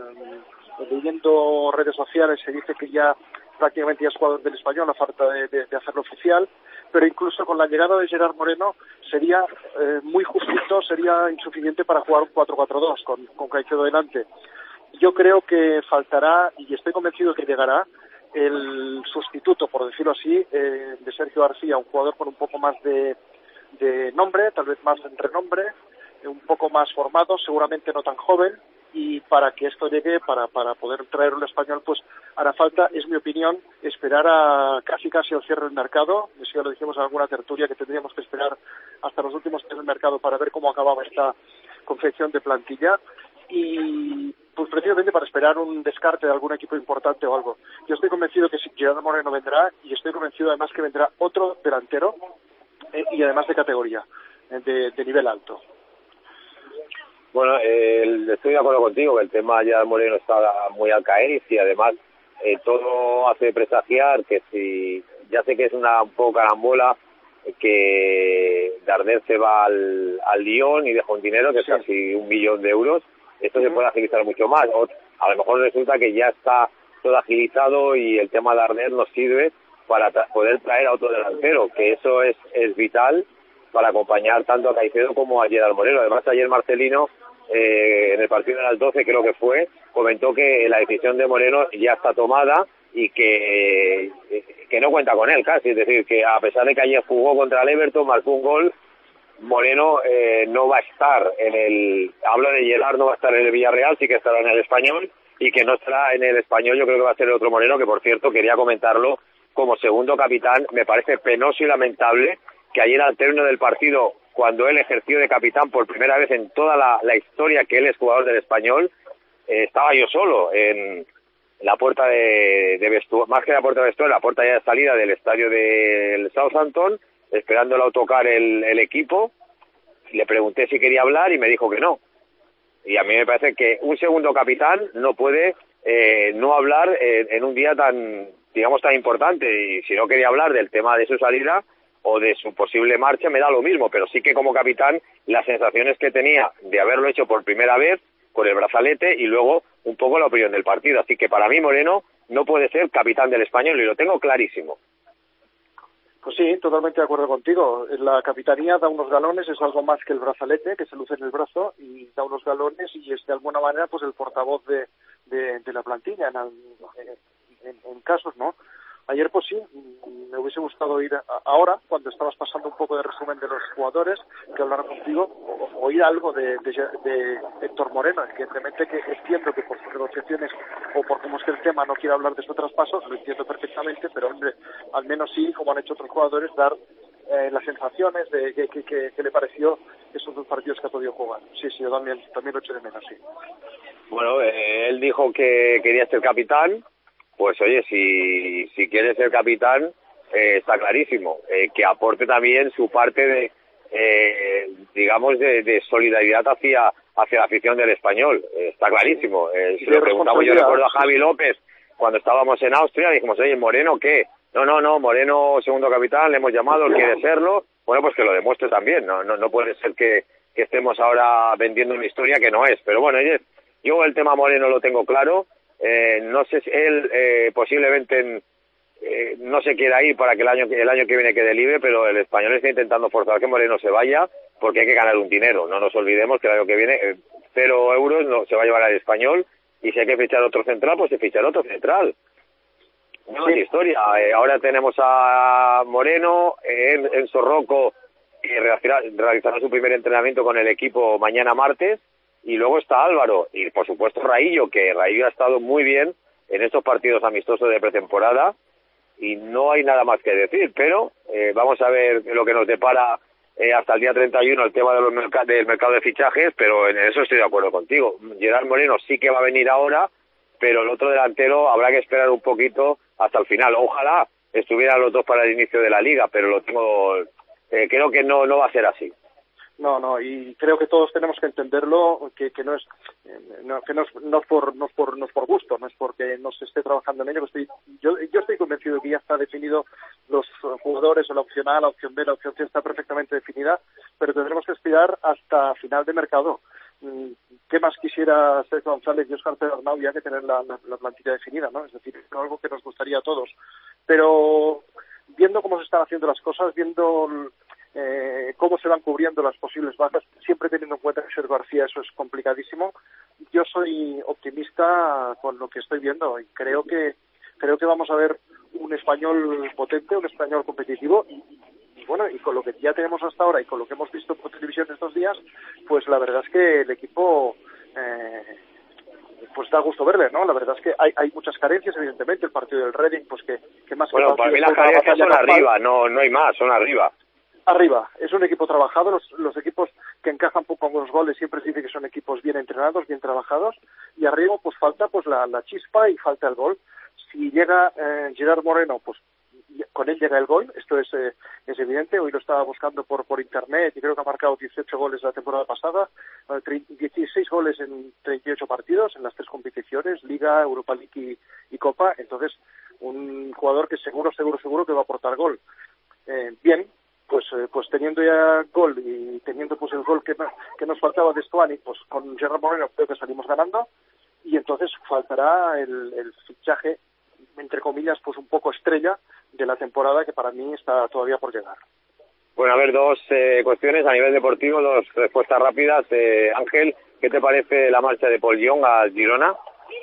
leyendo redes sociales se dice que ya prácticamente ya es jugador del Español, a falta de hacerlo oficial, pero incluso con la llegada de Gerard Moreno sería muy justito, sería insuficiente para jugar un 4-4-2 con Caicedo delante. Yo creo que faltará, y estoy convencido que llegará, el sustituto, por decirlo así, de Sergio García, un jugador con un poco más de nombre, tal vez más en renombre, un poco más formado, seguramente no tan joven, y para que esto llegue, para poder traer un español, pues hará falta, es mi opinión, esperar a casi al cierre del mercado. Eso ya lo dijimos en alguna tertulia, que tendríamos que esperar hasta los últimos días del mercado para ver cómo acababa esta confección de plantilla. Y pues precisamente básicamente para esperar un descarte de algún equipo importante o algo. Yo estoy convencido que Gerard Moreno vendrá, y estoy convencido además que vendrá otro delantero y además de categoría, de nivel alto. Bueno, estoy de acuerdo contigo que el tema Gerard Moreno está muy al caer, y además todo hace presagiar que si, ya sé que es un poco carambola, que Darder se va al Lyon y deja un dinero que es casi 1 millón de euros. Esto se puede agilizar mucho más. O a lo mejor resulta que ya está todo agilizado y el tema de Darder nos sirve para poder traer a otro delantero, que eso es vital para acompañar tanto a Caicedo como a Gerard Moreno. Además, ayer Marcelino, en el partido de las 12 creo que fue, comentó que la decisión de Moreno ya está tomada y que no cuenta con él casi. Es decir, que a pesar de que ayer jugó contra el Everton, marcó un gol, Moreno no va a estar hablo de Gerard, no va a estar en el Villarreal, sí que estará en el Español, y que no estará en el Español, yo creo que va a ser el otro Moreno, que por cierto quería comentarlo como segundo capitán. Me parece penoso y lamentable que ayer al término del partido, cuando él ejerció de capitán por primera vez en toda la historia que él es jugador del Español, estaba yo solo en la puerta de vestuario, más que la puerta de vestuario, la puerta ya de salida del estadio del Southampton, esperando el autocar el equipo. Le pregunté si quería hablar y me dijo que no. Y a mí me parece que un segundo capitán no puede no hablar en un día tan importante, y si no quería hablar del tema de su salida o de su posible marcha, me da lo mismo, pero sí que como capitán las sensaciones que tenía de haberlo hecho por primera vez con el brazalete y luego un poco la opinión del partido. Así que para mí Moreno no puede ser capitán del Español, y lo tengo clarísimo. Pues sí, totalmente de acuerdo contigo. La capitanía da unos galones, es algo más que el brazalete que se luce en el brazo, y da unos galones y es de alguna manera pues el portavoz de la plantilla en casos, ¿no? Ayer pues sí, me hubiese gustado oír ahora, cuando estabas pasando un poco de resumen de los jugadores, que hablaran contigo, oír algo de Héctor Moreno. Evidentemente que entiendo que por sus negociaciones o por cómo es que el tema no quiere hablar de su traspaso, lo entiendo perfectamente, pero hombre, al menos sí, como han hecho otros jugadores, dar las sensaciones de que le pareció esos 2 partidos que ha podido jugar. Sí, yo también lo echo de menos, sí. Bueno, él dijo que quería ser capitán. Pues oye, si quiere ser capitán, está clarísimo. Que aporte también su parte de solidaridad hacia la afición del Español. Está clarísimo. Si lo preguntamos, yo recuerdo a Javi López, cuando estábamos en Austria, dijimos, oye, ¿Moreno qué? No, Moreno segundo capitán, le hemos llamado, él quiere serlo. Bueno, pues que lo demuestre también. No puede ser que estemos ahora vendiendo una historia que no es. Pero bueno, oye, yo el tema Moreno lo tengo claro. No sé si él posiblemente no se quiera ir para que el año que viene quede libre, pero el Español está intentando forzar que Moreno se vaya, porque hay que ganar un dinero. No nos olvidemos que el año que viene 0 euros no se va a llevar al Español, y si hay que fichar otro central, pues se fichará otro central. No es historia. Ahora tenemos a Moreno, Enzo Rocco, que realizará su primer entrenamiento con el equipo mañana martes. Y luego está Álvaro, y por supuesto Raillo, que Raillo ha estado muy bien en estos partidos amistosos de pretemporada, y no hay nada más que decir, pero vamos a ver lo que nos depara hasta el día 31 el tema del mercado de fichajes, pero en eso estoy de acuerdo contigo. Gerard Moreno sí que va a venir ahora, pero el otro delantero habrá que esperar un poquito hasta el final. Ojalá estuvieran los dos para el inicio de la liga, pero creo que no va a ser así. No, y creo que todos tenemos que entenderlo, que no es por gusto, no es porque no se esté trabajando en ello. Yo estoy convencido de que ya está definido los jugadores, o la opción A, la opción B, la opción C está perfectamente definida, pero tendremos que esperar hasta final de mercado. ¿Qué más quisiera Sergio González y Óscar Pedernau ya que tener la plantilla definida, ¿no? Es decir, es algo que nos gustaría a todos. Pero viendo cómo se están haciendo las cosas, viendo cómo se van cubriendo las posibles bajas, siempre teniendo en cuenta que Sergio García, eso es complicadísimo. Yo soy optimista con lo que estoy viendo, y creo que vamos a ver un Español potente, un Español competitivo, y bueno, y con lo que ya tenemos hasta ahora y con lo que hemos visto por televisión estos días, pues la verdad es que el equipo pues da gusto verle, ¿no? La verdad es que hay muchas carencias, evidentemente. El partido del Reading, pues que más... Bueno, para mí las carencias son arriba, no hay más, son arriba. Arriba, es un equipo trabajado, los equipos que encajan poco con los goles siempre se dice que son equipos bien entrenados, bien trabajados, y arriba pues falta pues la chispa y falta el gol. Si llega Gerard Moreno, pues con él llega el gol, esto es evidente. Hoy lo estaba buscando por internet y creo que ha marcado 18 goles la temporada pasada, 16 goles en 38 partidos en las 3 competiciones, Liga, Europa League y Copa. Entonces, un jugador que seguro que va a aportar gol. Bien, pues teniendo ya gol y teniendo pues el gol que nos faltaba de Stuani, pues con Gerard Moreno creo que salimos ganando, y entonces faltará el fichaje, entre comillas, pues un poco estrella de la temporada, que para mí está todavía por llegar. Bueno, a ver, 2 cuestiones a nivel deportivo, 2 respuestas rápidas. Ángel, ¿qué te parece la marcha de Paul Young al Girona?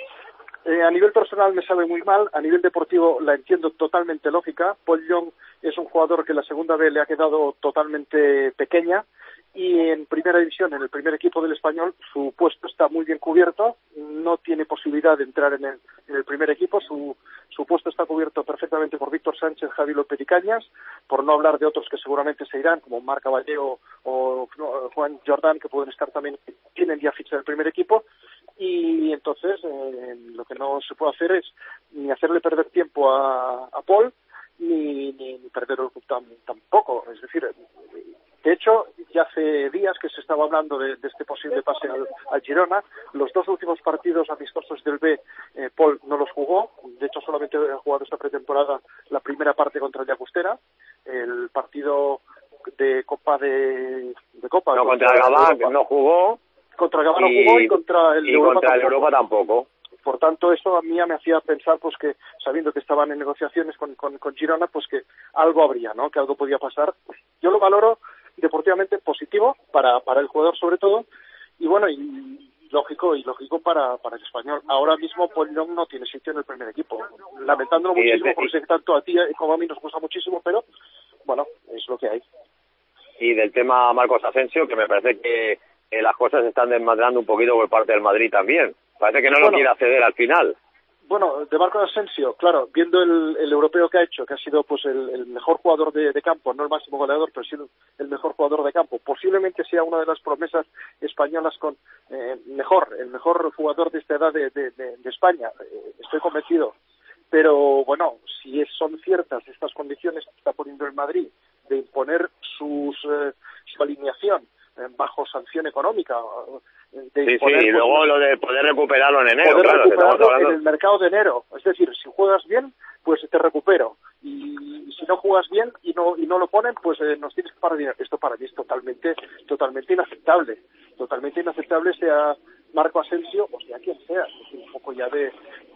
A nivel personal me sabe muy mal, a nivel deportivo la entiendo totalmente lógica. Paul Young es un jugador que la segunda vez le ha quedado totalmente pequeña, y en primera división, en el primer equipo del Español, su puesto está muy bien cubierto, no tiene posibilidad de entrar en el primer equipo, su puesto está cubierto perfectamente por Víctor Sánchez, Javi López y Cañas, por no hablar de otros que seguramente se irán, como Marc Caballero o Juan Jordán, que pueden estar también, tienen ya ficha del primer equipo, y entonces lo que no se puede hacer es ni hacerle perder tiempo a Paul, ni perder el club tampoco. Es decir, de hecho, ya hace días que se estaba hablando de este posible pase al Girona. Los 2 últimos partidos amistosos del B, Paul no los jugó. De hecho, solamente ha jugado esta pretemporada la primera parte contra el Llagostera. El partido de Copa de Copa. No, contra el Gabá no jugó. Contra el Gabá no jugó, y contra el Europa tampoco. Por tanto, eso a mí me hacía pensar, pues, que sabiendo que estaban en negociaciones con Girona, pues que algo habría, ¿no? Que algo podía pasar. Yo lo valoro deportivamente positivo para el jugador sobre todo, y bueno, y lógico para el Español. Ahora mismo Paul Young no tiene sitio en el primer equipo, lamentándolo muchísimo, porque sé que tanto a ti como a mí nos gusta muchísimo, pero bueno, es lo que hay. Y del tema Marcos Asensio, que me parece que las cosas se están desmadrando un poquito por parte del Madrid también. Parece que no lo quiere acceder al final. Bueno, de Marcos Asensio, claro, viendo el europeo que ha hecho, que ha sido pues el mejor jugador de campo, no el máximo goleador, pero sí el mejor jugador de campo, posiblemente sea una de las promesas españolas con el mejor jugador de esta edad de España, estoy convencido. Pero bueno, si son ciertas estas condiciones que está poniendo el Madrid de imponer su alineación bajo sanción económica, y luego lo de poder recuperarlo en enero, poder recuperarlo en el mercado de enero. Es decir, si juegas bien, pues te recupero, y si no juegas bien y no lo ponen, pues nos tienes que pagar dinero. Esto para mí es totalmente inaceptable, sea Marco Asensio o sea quien sea. Es un poco ya de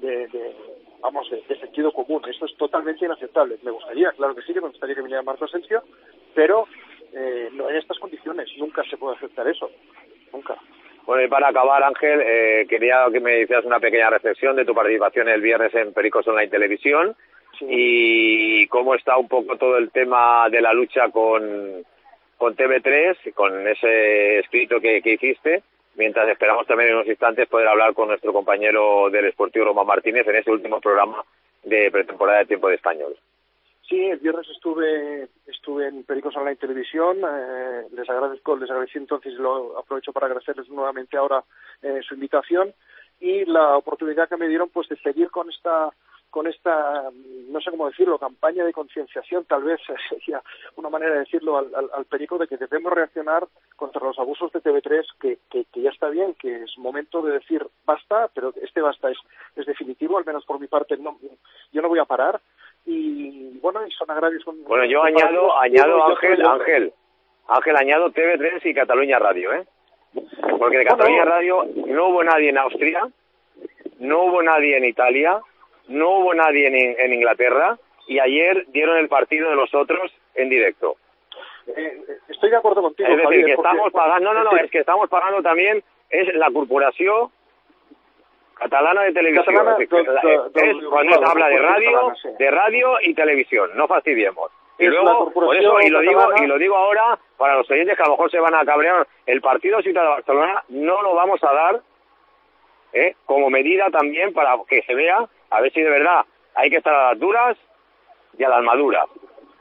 sentido común. Esto es totalmente inaceptable. Me gustaría, claro que sí, que me gustaría que viniera Marco Asensio, pero no en estas condiciones. Nunca se puede aceptar eso, nunca. Bueno, y para acabar, Ángel, quería que me hicieras una pequeña reflexión de tu participación el viernes en Pericos Online Televisión, y cómo está un poco todo el tema de la lucha con TV3, con ese escrito que hiciste, mientras esperamos también en unos instantes poder hablar con nuestro compañero del Sportivo Román Martínez en ese último programa de pretemporada de Tiempo de Español. Sí, el viernes estuve en Pericos Online Televisión, les agradecí entonces, lo aprovecho para agradecerles nuevamente ahora su invitación y la oportunidad que me dieron pues de seguir con esta, no sé cómo decirlo, campaña de concienciación, tal vez sería una manera de decirlo al Perico, de que debemos reaccionar contra los abusos de TV3, que ya está bien, que es momento de decir basta, pero este basta es definitivo, al menos por mi parte yo no voy a parar. Y bueno, y son agravios. Bueno, yo añado Ángel, añado TV3 y Cataluña Radio, porque de Cataluña Radio no hubo nadie en Austria, no hubo nadie en Italia, no hubo nadie en Inglaterra, y ayer dieron el partido de los otros en directo. Estoy de acuerdo contigo, es decir, Javier, que estamos pagando, es que estamos pagando también, es la corporación catalana de televisión. Cuando se habla de radio y televisión, no fastidiemos. Y luego, por eso, y lo digo ahora, para los oyentes que a lo mejor se van a cabrear, el partido Ciudad de Barcelona no lo vamos a dar como medida también para que se vea, a ver si de verdad hay que estar a las duras y a las maduras.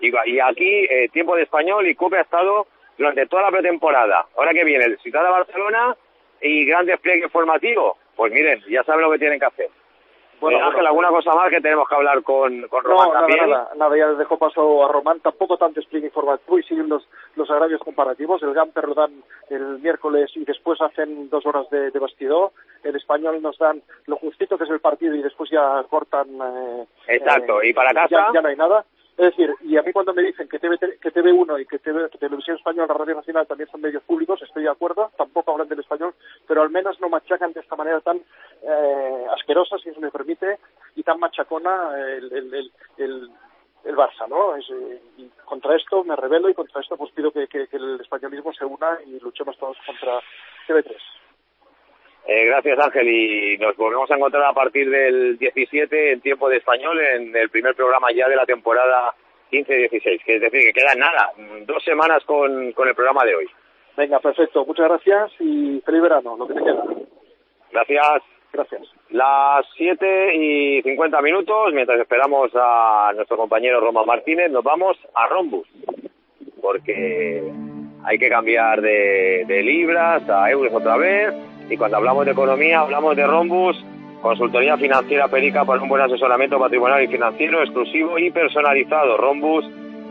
Y aquí, tiempo de español y COPE ha estado durante toda la pretemporada. Ahora que viene el Ciudad de Barcelona y gran despliegue informativo, pues miren, ya saben lo que tienen que hacer. Bueno, Ángel, ¿alguna cosa más que tenemos que hablar con Román también? Nada, ya les dejo paso a Román. Tampoco tanto despliegue informativo y siguen los agravios comparativos. El Gamper lo dan el miércoles y después hacen 2 horas de bastidor. El Español nos dan lo justito que es el partido y después ya cortan. Exacto, y para casa ya no hay nada. Es decir, y a mí cuando me dicen que TV1 y que Televisión Española, la Radio Nacional también son medios públicos, estoy de acuerdo, tampoco hablan del español, pero al menos no machacan de esta manera tan asquerosa, si se me permite, y tan machacona el Barça, ¿no? Y contra esto me rebelo y contra esto pues pido que el españolismo se una y luchemos todos contra TV3. Gracias, Ángel, y nos volvemos a encontrar a partir del 17 en tiempo de español en el primer programa ya de la temporada 15-16, que es decir, que quedan nada, 2 semanas con el programa de hoy. Venga, perfecto, muchas gracias y feliz verano, lo que te queda. Gracias. Gracias. Las 7:50, mientras esperamos a nuestro compañero Román Martínez, nos vamos a Rhombus, porque hay que cambiar de libras a euros otra vez. Y cuando hablamos de economía, hablamos de Rhombus, consultoría financiera Perica para un buen asesoramiento patrimonial y financiero exclusivo y personalizado. Rhombus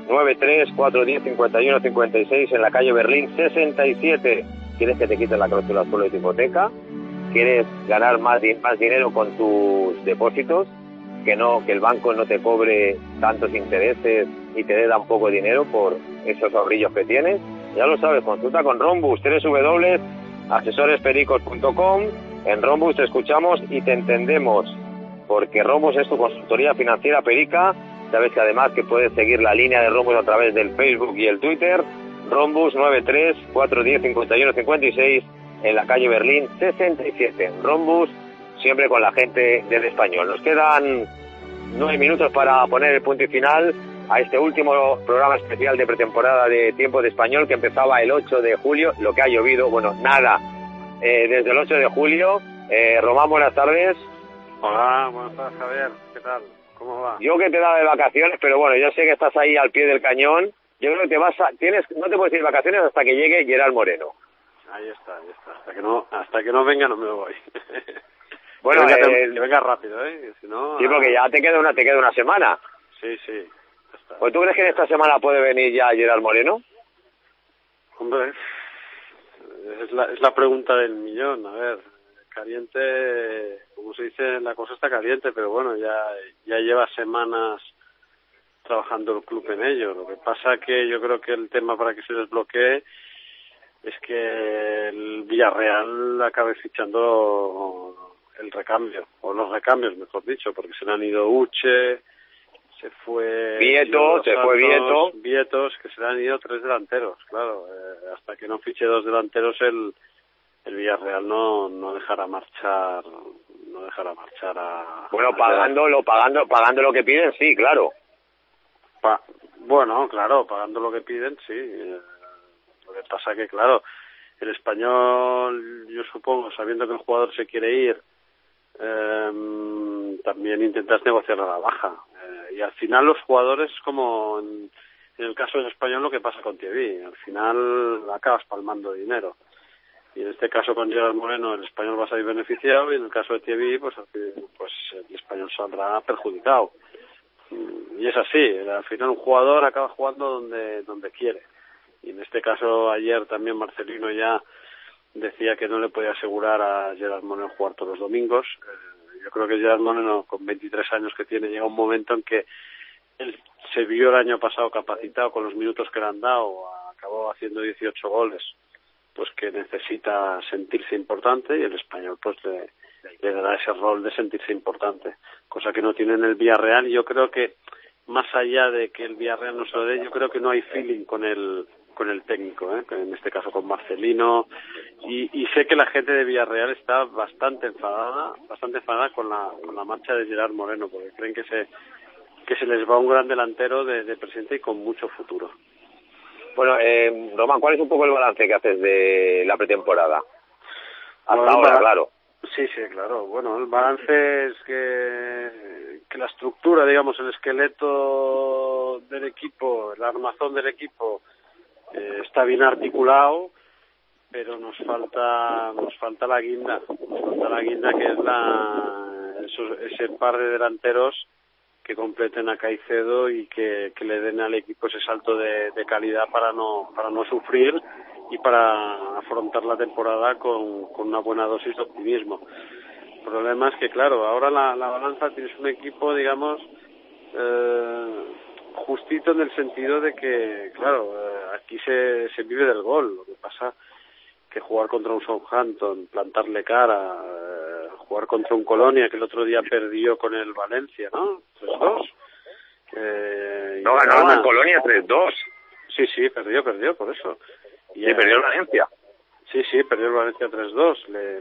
93-410-51-56 en la calle Berlín 67. ¿Quieres que te quiten la cláusula suelo de tu hipoteca? ¿Quieres ganar más dinero con tus depósitos? Que el banco no te cobre tantos intereses y te dé tan poco dinero por esos ahorrillos que tienes. Ya lo sabes, consulta con Rhombus, www.asesorespericos.com. En Rhombus te escuchamos y te entendemos, porque Rhombus es tu consultoría financiera Perica. Sabes que además que puedes seguir la línea de Rhombus a través del Facebook y el Twitter. Rhombus 93-410-51-56 en la calle Berlín 67. Rhombus, siempre con la gente del español. Nos quedan 9 minutos para poner el punto y final a este último programa especial de pretemporada de Tiempo de Español, que empezaba el 8 de julio, lo que ha llovido, bueno, nada, desde el 8 de julio. Román, buenas tardes. Hola, buenas tardes, Javier, ¿qué tal? ¿Cómo va? Yo que te he dado de vacaciones, pero bueno, yo sé que estás ahí al pie del cañón. Yo creo que no te puedes ir de vacaciones hasta que llegue Gerard Moreno. Ahí está. Hasta que no venga no me voy. Bueno, que venga rápido, si no, sí, porque ya te queda una semana. Sí. ¿Pues tú crees que en esta semana puede venir ya Gerard Moreno? Hombre, es la pregunta del millón. A ver, caliente, como se dice, la cosa está caliente, pero bueno, ya lleva semanas trabajando el club en ello. Lo que pasa que yo creo que el tema para que se desbloquee es que el Villarreal acabe fichando el recambio, o los recambios, mejor dicho, porque se le han ido Uche, se fue Vieto, Vietos, que se le han ido 3 delanteros, claro. Hasta que no fiche 2 delanteros el Villarreal no dejará marchar a... Bueno, pagando lo que piden, sí, claro. Bueno, claro, pagando lo que piden, sí. Lo que pasa que, claro, el Español, yo supongo, sabiendo que el jugador se quiere ir, también intentas negociar a la baja. Y al final los jugadores, como en el caso del Español, lo que pasa con Thierry, al final acabas palmando dinero. Y en este caso con Gerard Moreno el Español va a salir beneficiado, y en el caso de Thierry pues el Español saldrá perjudicado. Y es así, al final un jugador acaba jugando donde quiere. Y en este caso ayer también Marcelino ya decía que no le podía asegurar a Gerard Moreno jugar todos los domingos. Yo creo que Gerard Moreno, con 23 años que tiene, llega un momento en que él se vio el año pasado capacitado con los minutos que le han dado, acabó haciendo 18 goles, pues que necesita sentirse importante, y el Español pues le dará ese rol de sentirse importante, cosa que no tiene en el Villarreal. Y yo creo que más allá de que el Villarreal no se lo dé, yo creo que no hay feeling con el técnico, en este caso con Marcelino, y sé que la gente de Villarreal está bastante enfadada con la marcha de Gerard Moreno, porque creen que se les va un gran delantero de presente y con mucho futuro. Bueno, Román, ¿cuál es un poco el balance que haces de la pretemporada? Hasta ahora, claro. Sí, claro. Bueno, el balance es que la estructura, digamos, el esqueleto del equipo, el armazón del equipo está bien articulado, pero nos falta la guinda, que es ese par de delanteros que completen a Caicedo y que le den al equipo ese salto de calidad para no sufrir y para afrontar la temporada con una buena dosis de optimismo. El problema es que, claro, ahora la balanza tienes un equipo, digamos, justito en el sentido de que, claro, aquí se vive del gol. Lo que pasa que jugar contra un Southampton, plantarle cara, jugar contra un Colonia que el otro día perdió con el Valencia, ¿no? 3-2. No ganó el Colonia 3-2. Sí, perdió, por eso. Y perdió el Valencia. Sí, perdió el Valencia 3-2.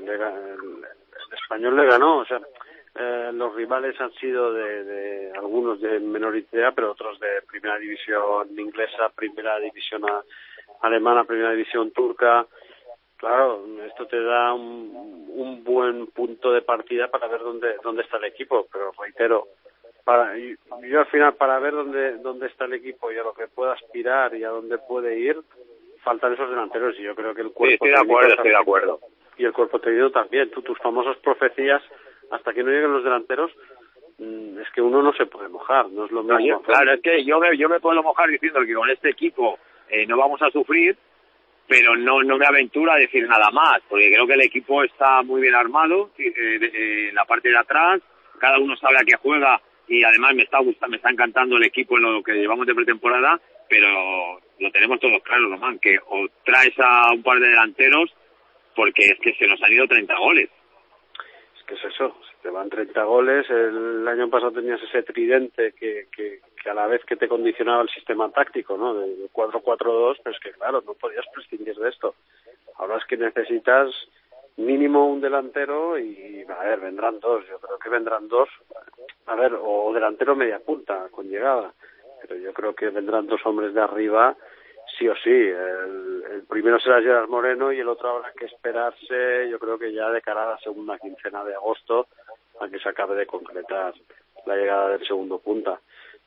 El Español le ganó, o sea, los rivales han sido de algunos de menor idea, pero otros de primera división inglesa, primera división alemana, primera división turca. Claro, esto te da un buen punto de partida para ver dónde está el equipo, pero reitero, yo al final para ver dónde está el equipo y a lo que puede aspirar y a dónde puede ir, faltan esos delanteros y yo creo que el cuerpo estoy de acuerdo. Y el cuerpo técnico también. Tus famosas profecías, hasta que no lleguen los delanteros, es que uno no se puede mojar, no es lo mismo. Claro, es que yo me puedo mojar diciendo que con este equipo no vamos a sufrir, pero no me aventuro a decir nada más, porque creo que el equipo está muy bien armado, en la parte de atrás, cada uno sabe a qué juega y además me está encantando el equipo en lo que llevamos de pretemporada, pero lo tenemos todos claro, Román, que o traes a un par de delanteros porque es que se nos han ido 30 goles. Es que es eso, se te van 30 goles, el año pasado tenías ese tridente que a la vez que te condicionaba el sistema táctico, ¿no? De 4-4-2, pero es que claro, no podías prescindir de esto. Ahora es que necesitas mínimo un delantero y, a ver, vendrán dos, yo creo que vendrán dos, a ver, o delantero media punta con llegada, pero yo creo que vendrán dos hombres de arriba, sí o sí. El primero será Gerard Moreno y el otro habrá que esperarse, yo creo que ya de cara a la segunda quincena de agosto, a que se acabe de concretar la llegada del segundo punta.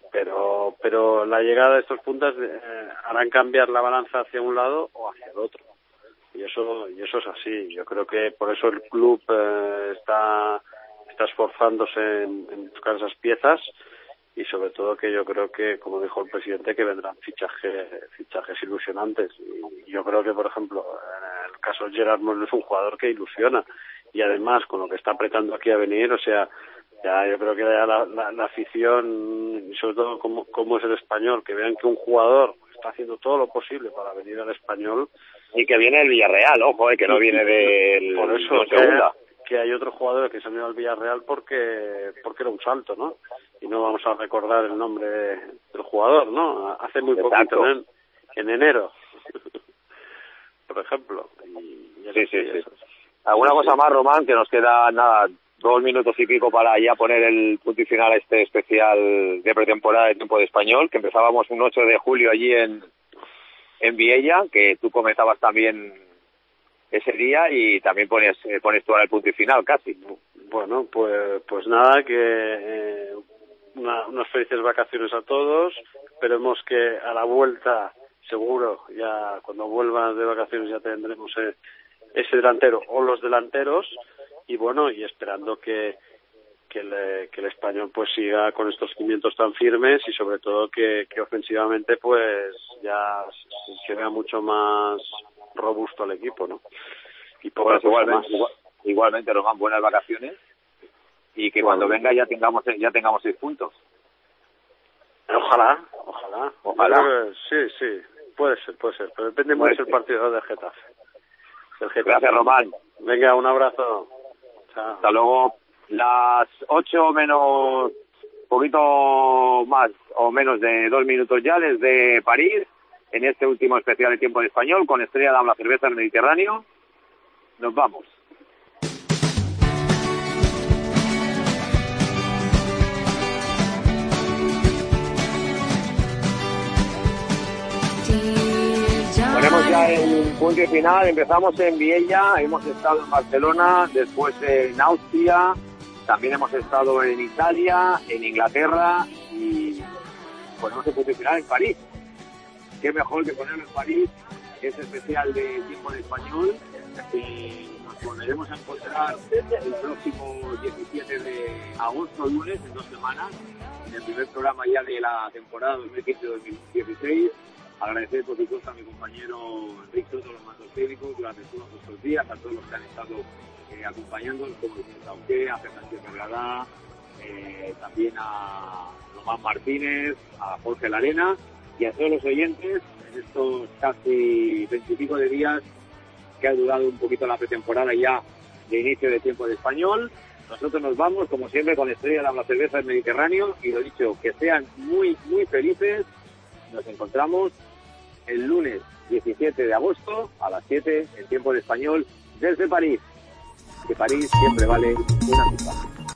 Pero la llegada de estos puntas harán cambiar la balanza hacia un lado o hacia el otro. Y eso es así. Yo creo que por eso el club está esforzándose en buscar esas piezas y sobre todo que yo creo que, como dijo el presidente, que vendrán fichajes ilusionantes. Y yo creo que, por ejemplo, en el caso de Gerard Moreno es un jugador que ilusiona y además con lo que está apretando aquí a venir, o sea, ya yo creo que ya la afición y sobre todo como es el Español, que vean que un jugador está haciendo todo lo posible para venir al Español y que viene del Villarreal, ojo, que no viene del por eso segunda. Que hay otros jugadores que se han ido al Villarreal porque era un salto, ¿no? Y no vamos a recordar el nombre del jugador, ¿no? Hace muy poquito, en enero, por ejemplo. Sí. ¿Alguna cosa más, Román? Que nos queda, 2 minutos y pico para ya poner el punto y final a este especial de pretemporada de Tiempo de Español, que empezábamos un 8 de julio allí en Viella, que tú comenzabas también ese día y también pones tú ahora el punto y final casi. Bueno, pues nada, que unas felices vacaciones a todos. Esperemos que a la vuelta, seguro, ya cuando vuelvan de vacaciones ya tendremos ese delantero o los delanteros y bueno, y esperando que el Español pues siga con estos cimientos tan firmes y sobre todo que ofensivamente pues ya se vea mucho más robusto el equipo, ¿no? Y pues igualmente, Román, buenas vacaciones y que cuando venga ya tengamos 6 puntos. Ojalá. Sí, puede ser, pero depende mucho del partido del Getafe. Gracias, Román. Venga, un abrazo. Chao. Hasta luego. Las 8 menos, poquito más o menos de 2 minutos ya desde París, en este último especial de Tiempo de Español, con Estrella Damm, la cerveza del Mediterráneo. Nos vamos. Ponemos ya el punto final, empezamos en Viella, hemos estado en Barcelona, después en Austria, También hemos estado en Italia, en Inglaterra y pues no se puede final en París. Qué mejor que ponerlo en París, es especial de tiempo de español, y nos volveremos a encontrar el próximo 17 de agosto, lunes, en 2 semanas, en el primer programa ya de la temporada 2015-2016. Agradecer por supuesto a mi compañero Enrique, todos los mandos técnicos durante todos estos días, a todos los que han estado acompañándonos, como el señor Tauqué, a Fernández Vergara, también a Román Martínez, a Jorge Larena y a todos los oyentes en estos casi 20 y pico de días que ha durado un poquito la pretemporada ya de inicio de tiempo de español. Nosotros nos vamos, como siempre, con Estrella de la Cerveza del Mediterráneo, y lo dicho, que sean muy, muy felices. Nos encontramos el lunes 17 de agosto a las 7 en tiempo de español desde París. Que París siempre vale una copa.